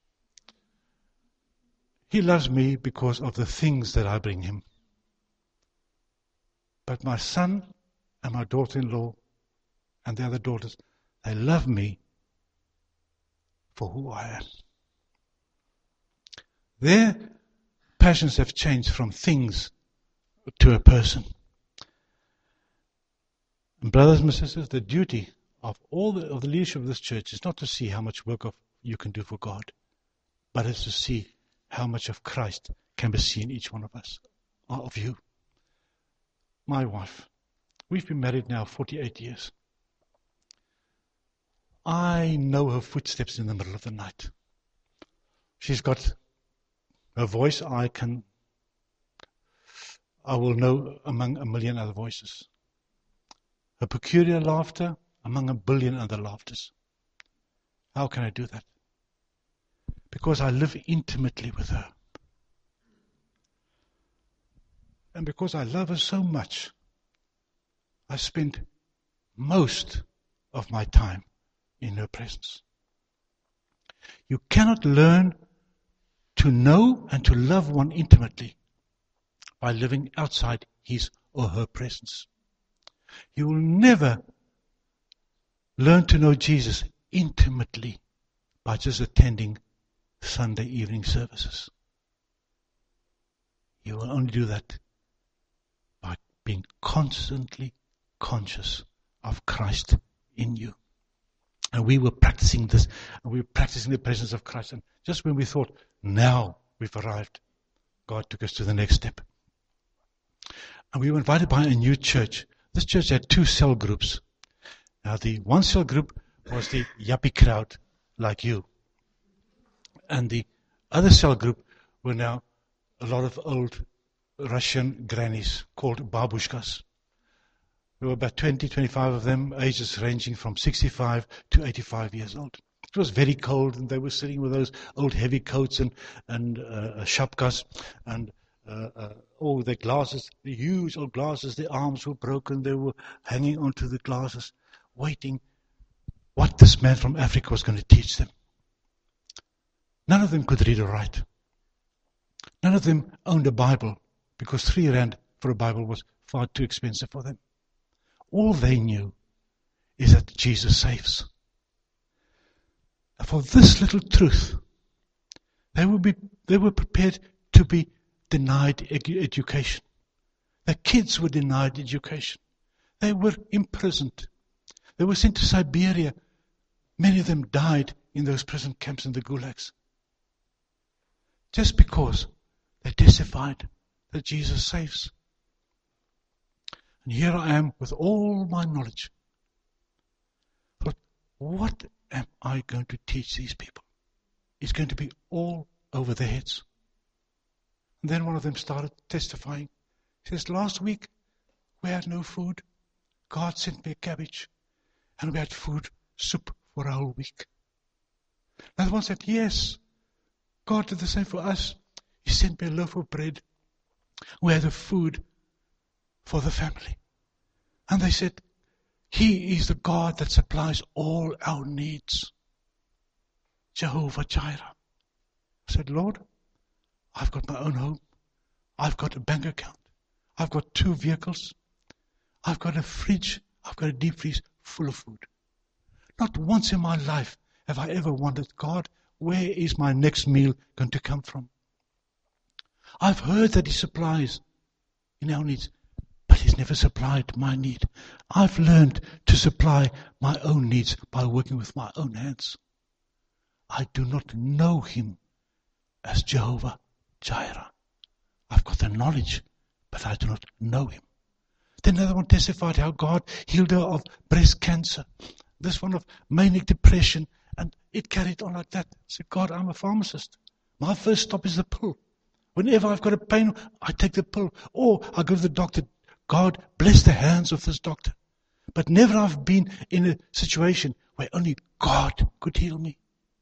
He loves me because of the things that I bring him. But my son and my daughter-in-law and the other daughters, they love me for who I am. Their passions have changed from things to a person. And brothers and sisters, the duty of all the, of the leadership of this church is not to see how much work of you can do for God, but it's to see how much of Christ can be seen in each one of us, of you. My wife, we've been married now forty-eight years. I know her footsteps in the middle of the night. She's got a voice I can, I will know among a million other voices. Her peculiar laughter among a billion other laughters. How can I do that? Because I live intimately with her. And because I love her so much, I spend most of my time in her presence. You cannot learn to know and to love one intimately by living outside his or her presence. You will never learn to know Jesus intimately by just attending Sunday evening services. You will only do that by being constantly conscious of Christ in you. And we were practicing this, and we were practicing the presence of Christ. And just when we thought, now we've arrived, God took us to the next step. And we were invited by a new church. This church had two cell groups. Now, the one cell group was the yuppie crowd, like you. And the other cell group were now a lot of old Russian grannies called babushkas. There were about twenty, twenty-five of them, ages ranging from sixty-five to eighty-five years old. It was very cold, and they were sitting with those old heavy coats and, and uh, shapkas and uh, uh, all their glasses, the huge old glasses, their arms were broken, they were hanging onto the glasses, waiting what this man from Africa was going to teach them. None of them could read or write. None of them owned a Bible, because three rand for a Bible was far too expensive for them. All they knew is that Jesus saves. For this little truth, they would be, they were prepared to be denied edu- education. Their kids were denied education. They were imprisoned. They were sent to Siberia. Many of them died in those prison camps in the gulags. Just because they testified that Jesus saves. And here I am with all my knowledge. But what am I going to teach these people? It's going to be all over their heads. And then one of them started testifying. He says, last week we had no food. God sent me a cabbage. And we had food, soup for a whole week. Another one said, yes, God did the same for us. He sent me a loaf of bread. We had the food for the family. And they said, He is the God that supplies all our needs. Jehovah Jireh. I said, Lord, I've got my own home. I've got a bank account. I've got two vehicles. I've got a fridge. I've got a deep freeze full of food. Not once in my life have I ever wondered, God, where is my next meal going to come from? I've heard that He supplies in our needs, but He's never supplied my need. I've learned to supply my own needs by working with my own hands. I do not know Him as Jehovah Jireh. I've got the knowledge, but I do not know Him. Then another one testified how God healed her of breast cancer. This one of manic depression, and it carried on like that. I said, God, I'm a pharmacist. My first stop is the pill. Whenever I've got a pain, I take the pill. Or I go to the doctor. God, bless the hands of this doctor. But never I've been in a situation where only God could heal me.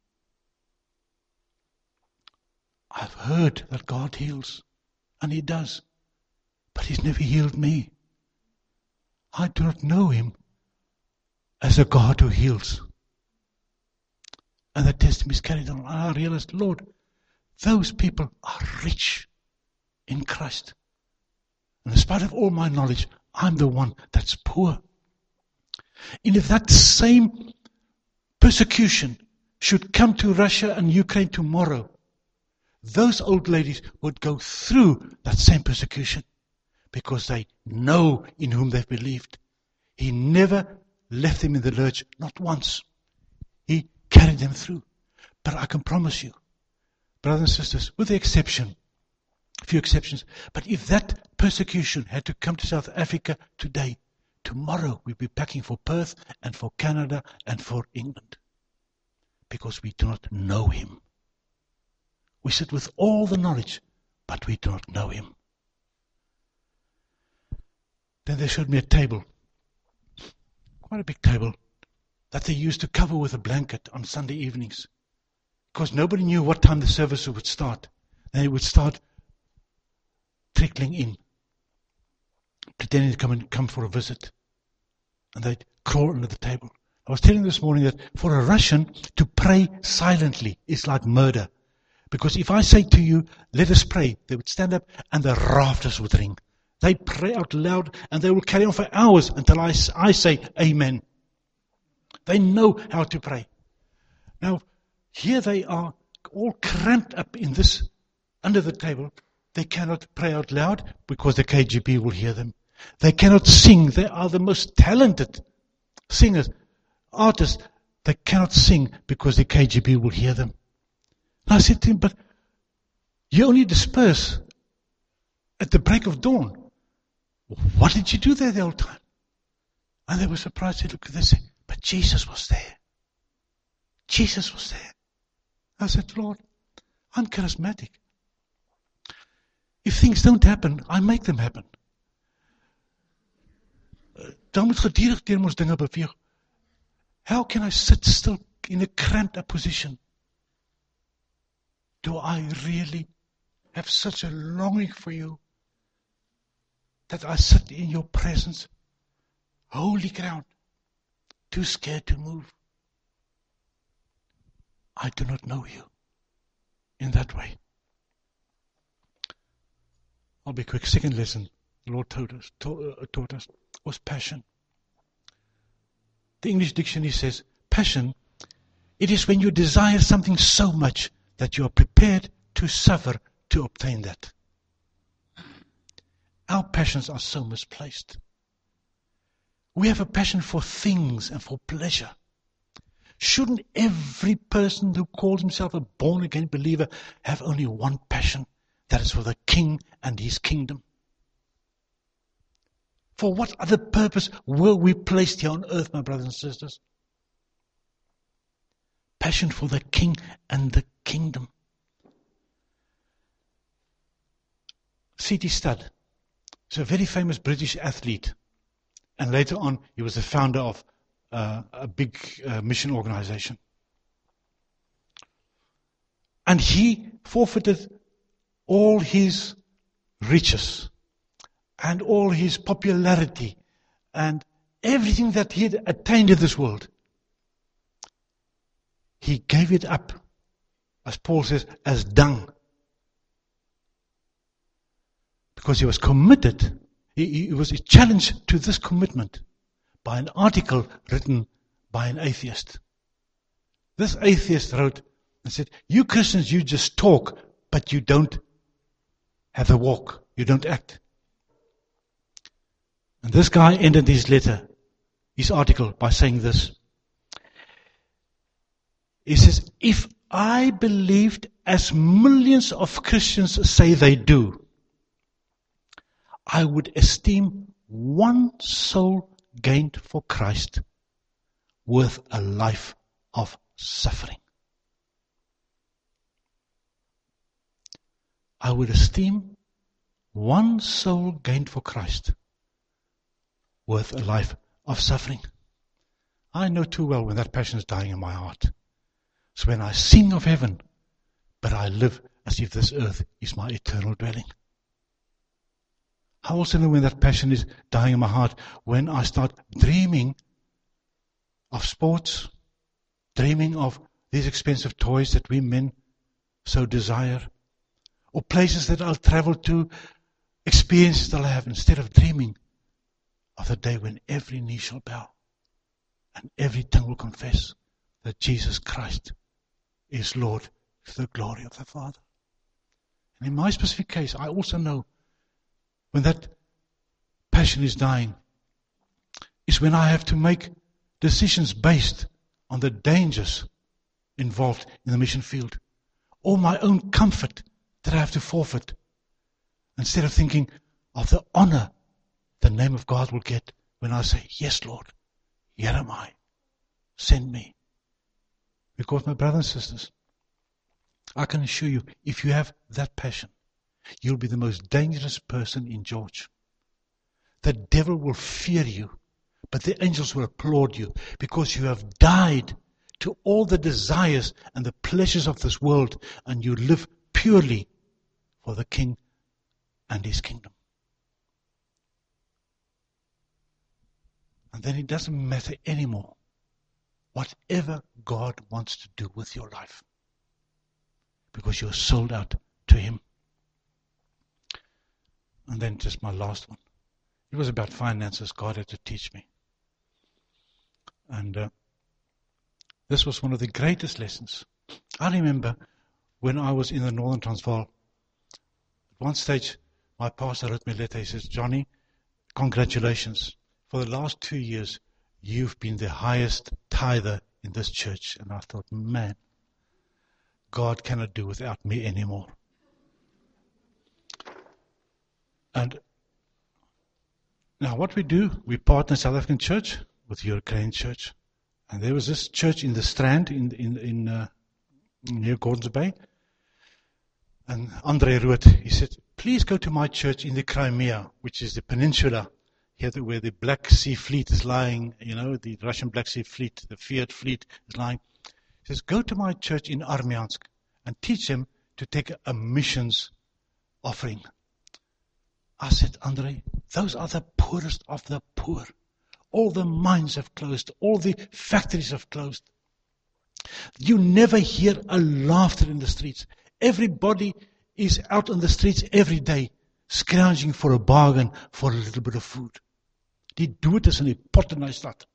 I've heard that God heals, and He does. But He's never healed me. I do not know Him as a God who heals. And the testimony is carried on. And I realized, Lord, those people are rich in Christ. And in spite of all my knowledge, I'm the one that's poor. And if that same persecution should come to Russia and Ukraine tomorrow, those old ladies would go through that same persecution because they know in whom they've believed. He never left them in the lurch, not once. He carried them through. But I can promise you, brothers and sisters, with the exception, a few exceptions, but if that persecution had to come to South Africa today, tomorrow we'll be packing for Perth and for Canada and for England. Because we do not know Him. We sit with all the knowledge, but we do not know Him. Then they showed me a table, quite a big table, that they used to cover with a blanket on Sunday evenings. Because nobody knew what time the service would start. Then it would start trickling in. pretending to come and come for a visit. And they'd crawl under the table. I was telling you this morning that for a Russian to pray silently is like murder. Because if I say to you, let us pray, they would stand up and the rafters would ring. They pray out loud and they will carry on for hours until I, I say amen. They know how to pray. Now, here they are all cramped up in this, under the table. They cannot pray out loud because the K G B will hear them. They cannot sing. They are the most talented singers, artists. They cannot sing because the K G B will hear them. And I said to him, but you only disperse at the break of dawn. What did you do there the whole time? And they were surprised. They looked at this, but Jesus was there. Jesus was there. I said, Lord, I'm charismatic. If things don't happen, I make them happen. Dan moet gedurig teen ons dinge beweeg. How can I sit still in a cramped up position? Do I really have such a longing for you that I sit in your presence, holy ground, too scared to move? I do not know you in that way. I'll be quick. Second lesson the Lord taught us, taught, uh, taught us was passion. The English dictionary says, passion, it is when you desire something so much that you are prepared to suffer to obtain that. Our passions are so misplaced. We have a passion for things and for pleasure. Shouldn't every person who calls himself a born-again believer have only one passion? That is for the King and His kingdom. For what other purpose were we placed here on earth, my brothers and sisters? Passion for the King and the kingdom. C T Studd is a very famous British athlete. And later on, he was the founder of uh, a big uh, mission organization. And he forfeited all his riches and all his popularity and everything that he had attained in this world. He gave it up, as Paul says, as dung. Because he was committed. He, he was challenged to this commitment by an article written by an atheist. This atheist wrote and said, you Christians, you just talk, but you don't have the walk. You don't act. And this guy ended his letter, his article, by saying this. He says, if I believed as millions of Christians say they do, I would esteem one soul gained for Christ worth a life of suffering. I would esteem one soul gained for Christ worth a life of suffering. I know too well when that passion is dying in my heart. So when I sing of heaven, but I live as if this earth is my eternal dwelling. I also know when that passion is dying in my heart, when I start dreaming of sports, dreaming of these expensive toys that we men so desire, or places that I'll travel to, experiences that I'll have, instead of dreaming of the day when every knee shall bow and every tongue will confess that Jesus Christ is Lord to the glory of the Father. And in my specific case, I also know when that passion is dying, is when I have to make decisions based on the dangers involved in the mission field, or my own comfort that I have to forfeit, instead of thinking of the honor the name of God will get when I say, yes, Lord, here am I, send me. Because, my brothers and sisters, I can assure you, if you have that passion, you'll be the most dangerous person in George. The devil will fear you, but the angels will applaud you, because you have died to all the desires and the pleasures of this world, and you live purely for the King and His kingdom. And then it doesn't matter anymore whatever God wants to do with your life, because you're sold out to Him. And then just my last one. It was about finances. God had to teach me. And uh, this was one of the greatest lessons. I remember when I was in the Northern Transvaal, at one stage, my pastor wrote me a letter. He says, Johnny, congratulations. For the last two years, you've been the highest tither in this church. And I thought, man, God cannot do without me anymore. And now what we do, we partner South African church with Ukrainian church. And there was this church in the Strand in in, in uh, near Gordons Bay. And Andre Rood, he said, please go to my church in the Crimea, which is the peninsula here where the Black Sea Fleet is lying, you know, the Russian Black Sea Fleet, the Fiat Fleet is lying. He says, go to my church in Armyansk and teach them to take a missions offering. I said, Andre, those are the poorest of the poor. All the mines have closed. All the factories have closed. You never hear a laughter in the streets. Everybody is out on the streets every day, scrounging for a bargain for a little bit of food. Die dood is in die pot in die stad.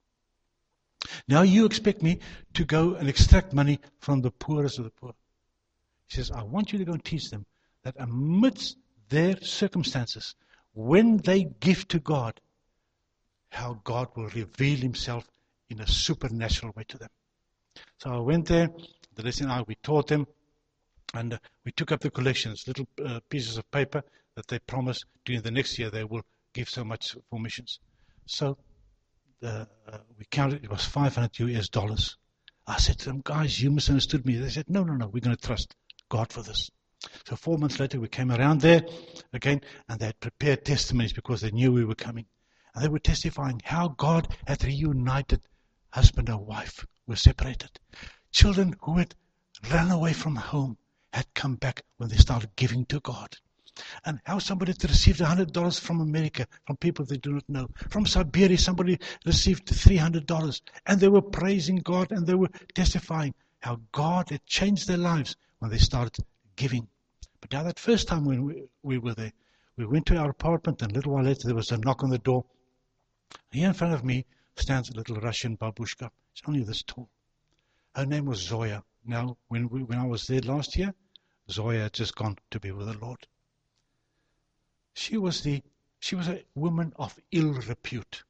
Now you expect me to go and extract money from the poorest of the poor. He says, I want you to go and teach them that amidst their circumstances, when they give to God, how God will reveal Himself in a supernatural way to them. So I went there, the lesson and I, we taught them, and uh, we took up the collections, little uh, pieces of paper that they promised during the next year they will give so much for missions. So uh, uh, we counted, it was five hundred U S dollars. I said to them, guys, you misunderstood me. They said, no, no, no, we're going to trust God for this. So four months later, we came around there again, and they had prepared testimonies because they knew we were coming. And they were testifying how God had reunited husband and wife who were separated. Children who had run away from home had come back when they started giving to God. And how somebody had received one hundred dollars from America, from people they do not know. From Siberia, somebody received three hundred dollars. And they were praising God and they were testifying how God had changed their lives when they started giving. But now that first time when we, we were there, we went to our apartment, and a little while later there was a knock on the door. Here in front of me stands a little Russian babushka. It's only this tall. Her name was Zoya. Now, when we, when I was there last year, Zoya had just gone to be with the Lord. She was the she was a woman of ill repute.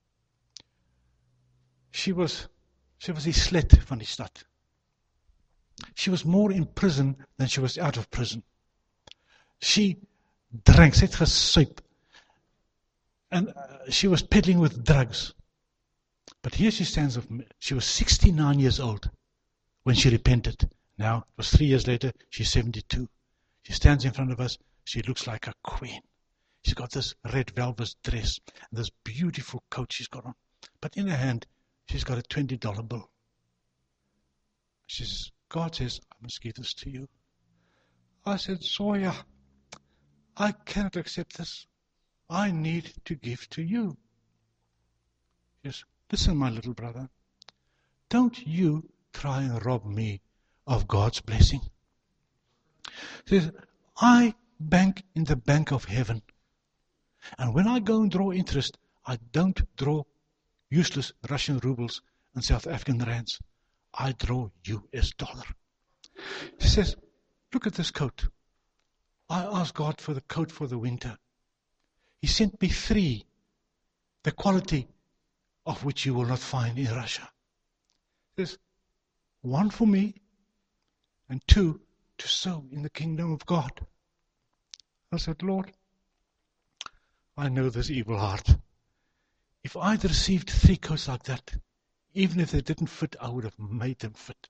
She was she was die slet van die stad. She was more in prison than she was out of prison. She drank, sy het gesuip. And uh, she was peddling with drugs. But here she stands, she was sixty-nine years old when she repented. Now, it was three years later, she's seventy-two. She stands in front of us, she looks like a queen. She's got this red velvet dress, and this beautiful coat she's got on. But in her hand, she's got a twenty dollar bill. She says, God says, I must give this to you. I said, Zoya, I cannot accept this. I need to give to you. Yes, listen, my little brother. Don't you try and rob me of God's blessing. She says, I bank in the bank of heaven. And when I go and draw interest, I don't draw useless Russian rubles and South African rands. I draw U S dollar. She says, look at this coat. I asked God for the coat for the winter. He sent me three, the quality of which you will not find in Russia. There's one for me, and two, to sow in the kingdom of God. I said, Lord, I know this evil heart. If I'd received three coats like that, even if they didn't fit, I would have made them fit.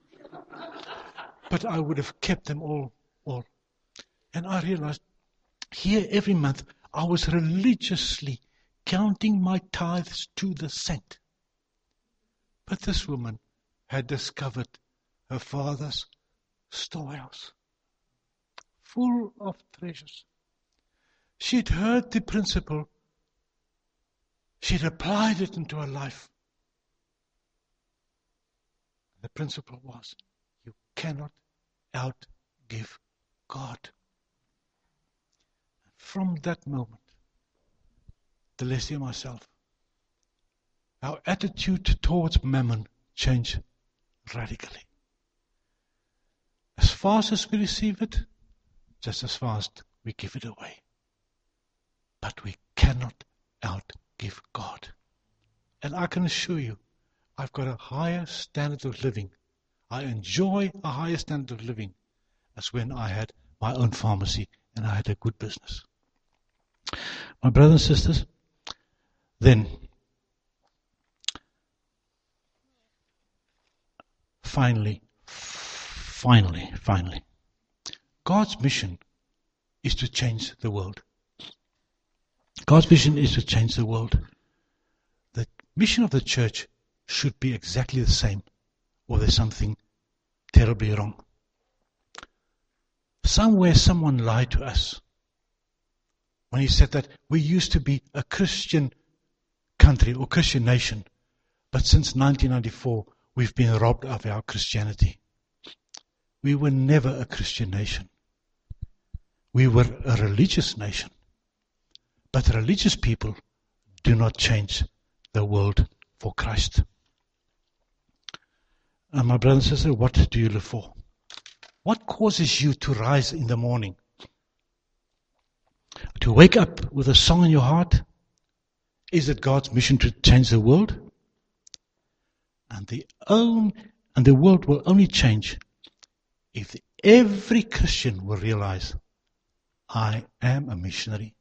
But I would have kept them all, all. And I realized, here every month, I was religiously counting my tithes to the cent. But this woman had discovered her father's storehouse, full of treasures. She'd heard the principle, She'd applied it into her life. The principle was, you cannot outgive God. From that moment, the Leslie and myself, our attitude towards mammon changed radically. As fast as we receive it, just as fast we give it away. But we cannot outgive God. And I can assure you, I've got a higher standard of living. I enjoy a higher standard of living as when I had my own pharmacy and I had a good business. My brothers and sisters, then, finally, finally, finally, God's mission is to change the world. God's mission is to change the world. The mission of the church should be exactly the same, or there's something terribly wrong. Somewhere someone lied to us when he said that we used to be a Christian country or Christian nation, but since nineteen ninety-four we've been robbed of our Christianity. We were never a Christian nation. We were a religious nation. But religious people do not change the world for Christ. And my brothers and sisters, what do you live for? What causes you to rise in the morning? To wake up with a song in your heart? Is it God's mission to change the world? And the own and the world will only change if every Christian will realize, I am a missionary.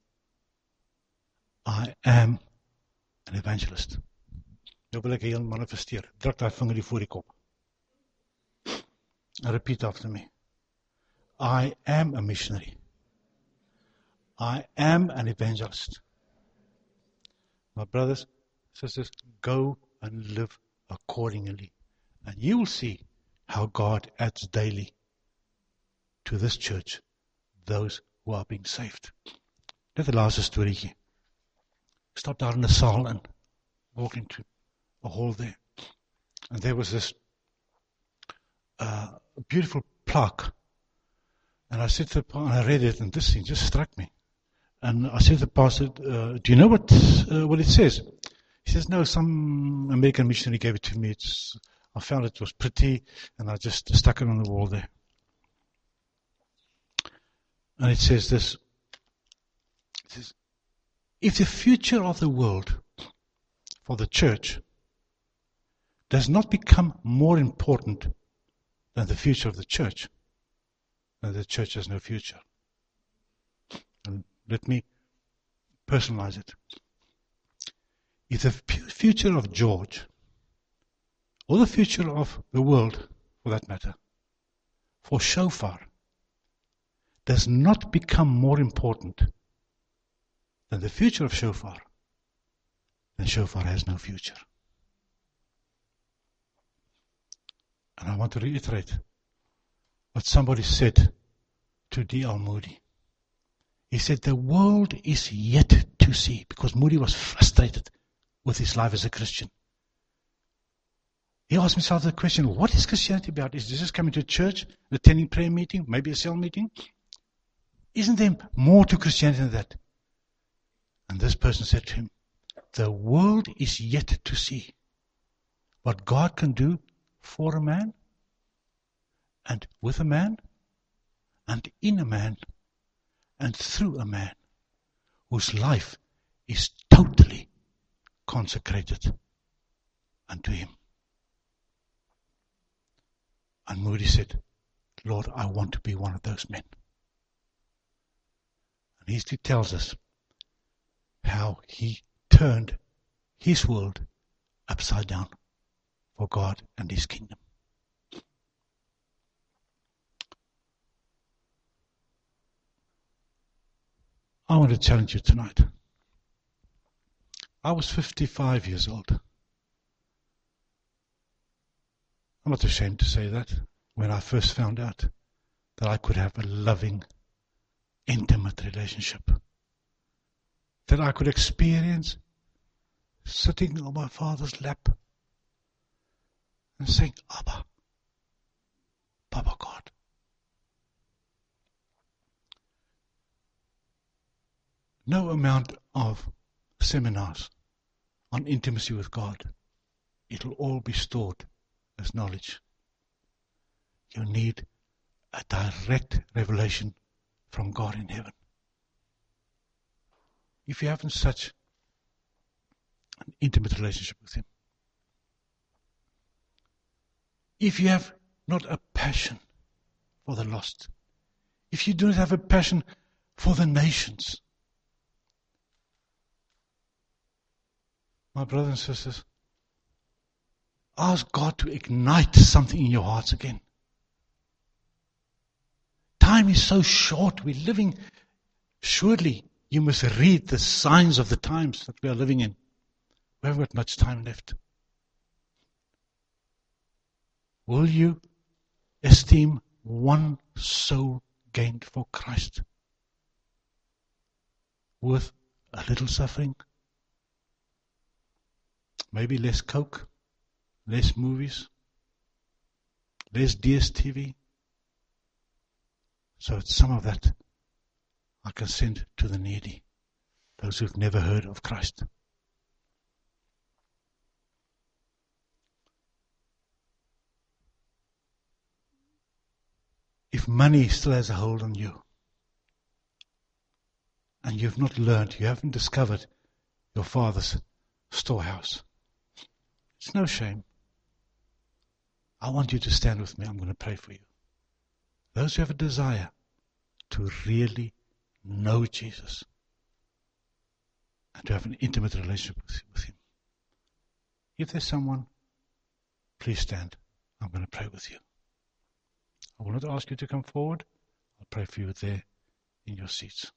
I am an evangelist. Nou wil ek heel manifesteer. Druk daai vinger hier voor die kop. And repeat after me. I am a missionary. I am an evangelist. My brothers, sisters, go and live accordingly. And you will see how God adds daily to this church those who are being saved. Net 'n laaste storieetjie. Ek stap daar in 'n saal in, walk into a hall there. And there was this uh, beautiful plaque. And I said to the pastor, I read it, and this thing just struck me. And I said to the pastor, uh, do you know what uh, what it says? He says, no, some American missionary gave it to me. It's, I found it was pretty, and I just stuck it on the wall there. And it says this. It says, if the future of the world for the church does not become more important than the future of the church, then the church has no future. And let me personalize it. If the future of George, or the future of the world, for that matter, for Shofar, does not become more important than the future of Shofar, then Shofar has no future. And I want to reiterate what somebody said to D L Moody. He said, the world is yet to see, because Moody was frustrated with his life as a Christian. He asked himself the question, what is Christianity about? Is this just coming to church, attending prayer meeting, maybe a cell meeting? Isn't there more to Christianity than that? And this person said to him, the world is yet to see what God can do for a man, and with a man, and in a man, and through a man whose life is totally consecrated unto him. And Moody said, Lord, I want to be one of those men. And history tells us how he turned his world upside down for God and his kingdom. I want to challenge you tonight. I was fifty-five years old. I'm not ashamed to say that. When I first found out that I could have a loving, intimate relationship, that I could experience sitting on my Father's lap and saying, Abba, Papa God. No amount of seminars on intimacy with God, it will all be stored as knowledge. You need a direct revelation from God in heaven. If you haven't such an intimate relationship with Him, if you have not a passion for the lost, if you do not have a passion for the nations, my brothers and sisters, ask God to ignite something in your hearts again. Time is so short. We're living, surely you must read the signs of the times that we are living in. We haven't got much time left. Will you esteem one soul gained for Christ worth a little suffering? Maybe less Coke, less movies, less D S T V. So some of that I can send to the needy, those who've never heard of Christ. If money still has a hold on you, and you've not learned, you haven't discovered your Father's storehouse, it's no shame. I want you to stand with me. I'm going to pray for you. Those who have a desire to really know Jesus and to have an intimate relationship with Him. If there's someone, please stand. I'm going to pray with you. I will not ask you to come forward. I'll pray for you there in your seats.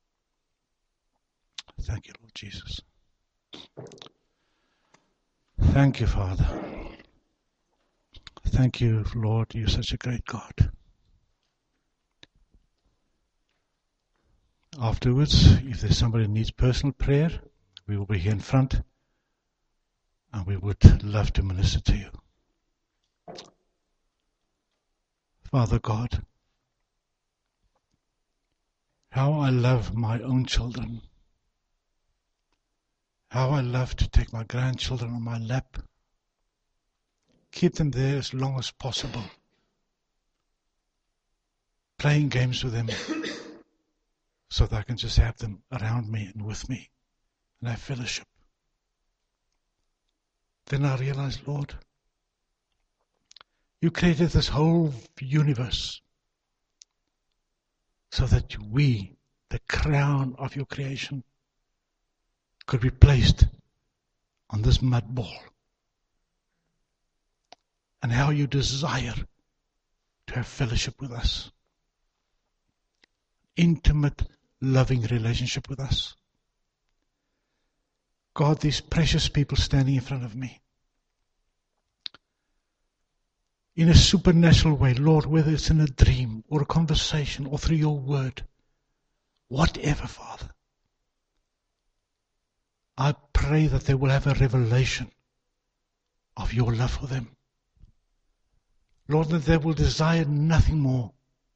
Thank you, Lord Jesus. Thank you, Father. Thank you, Lord. You're such a great God. Afterwards, if there's somebody who needs personal prayer, we will be here in front and we would love to minister to you. Father God, how I love my own children. How I love to take my grandchildren on my lap. Keep them there as long as possible. Playing games with them so that I can just have them around me and with me and have fellowship. Then I realized, Lord, you created this whole universe so that we, the crown of your creation, could be placed on this mud ball. And how you desire to have fellowship with us. Intimate, loving relationship with us. God, these precious people standing in front of me. In a supernatural way, Lord, whether it's in a dream or a conversation or through your word, whatever, Father, I pray that they will have a revelation of your love for them. Lord, that they will desire nothing more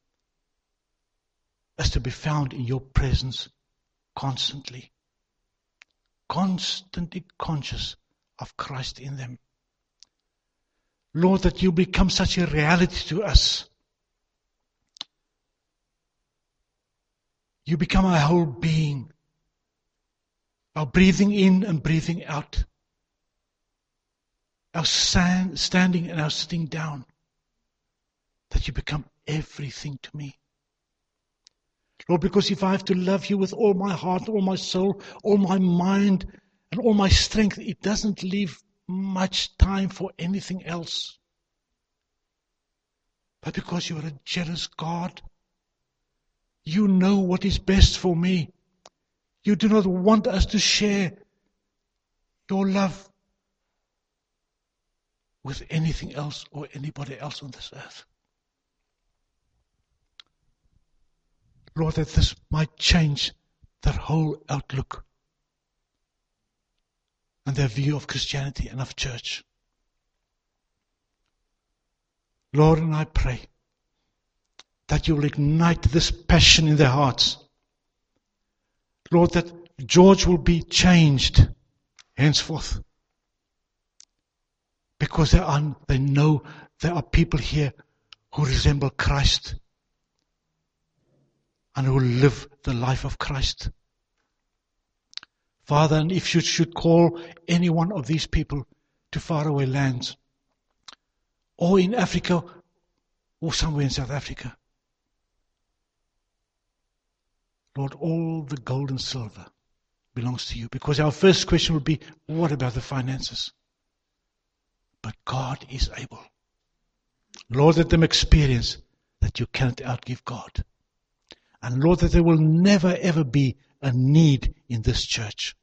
as to be found in your presence constantly. Constantly conscious of Christ in them. Lord, that you become such a reality to us. You become our whole being. Our breathing in and breathing out. Our stand, standing and our sitting down. That you become everything to me. Lord, because if I have to love you with all my heart, all my soul, all my mind, and all my strength, it doesn't leave much time for anything else. But because you are a jealous God, you know what is best for me. You do not want us to share your love with anything else or anybody else on this earth. Lord, that this might change that whole outlook and their view of Christianity and of church. Lord, and I pray that you will ignite this passion in their hearts. Lord, that George will be changed henceforth. Because they, are, they know there are people here who resemble Christ and who live the life of Christ. Father, and if you should call any one of these people to faraway lands, or in Africa, or somewhere in South Africa, Lord, all the gold and silver belongs to you. Because our first question would be, what about the finances? But God is able. Lord, let them experience that you cannot outgive God. And Lord, that there will never ever be a need in this church,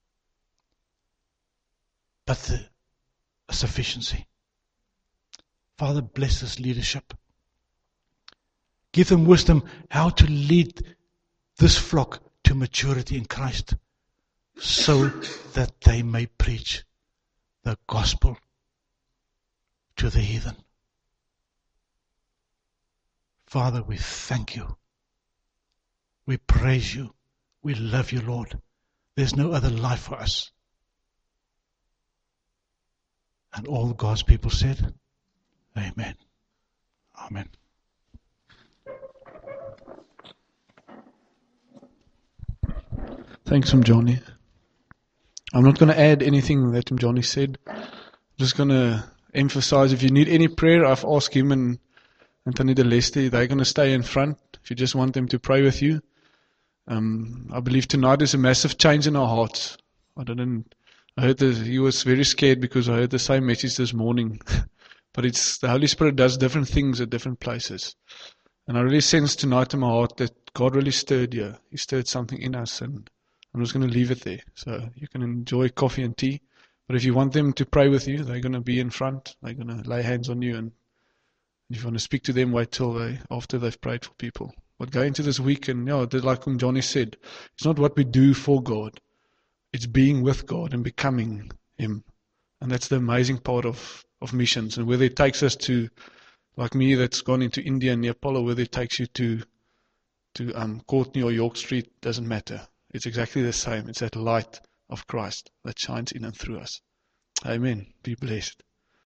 but the, a sufficiency. Father, bless this leadership. Give them wisdom how to lead this flock to maturity in Christ, so that they may preach the gospel to the heathen. Father, we thank you. We praise you. We love you, Lord. There's no other life for us. And all God's people said, Amen. Amen. Thanks, Johnny. I'm not going to add anything that Johnny said. I'm just going to emphasize, if you need any prayer, I've asked him and Anthony Deleste, they're going to stay in front if you just want them to pray with you. Um, I believe tonight there's a massive change in our hearts. I didn't, I heard that he was very scared because I heard the same message this morning. But it's, the Holy Spirit does different things at different places. And I really sense tonight in my heart that God really stirred you. He stirred something in us, and I'm just going to leave it there. So you can enjoy coffee and tea. But if you want them to pray with you, they're going to be in front. They're going to lay hands on you. And if you want to speak to them, wait till they, after they've prayed for people. But go into this week, and you know, like Johnny said, it's not what we do for God. It's being with God and becoming Him. And that's the amazing part of, of missions. And whether it takes us to, like me that's gone into India and Nepal, or whether it takes you to, to um, Courtney or York Street, doesn't matter. It's exactly the same. It's that light of Christ that shines in and through us. Amen. Be blessed.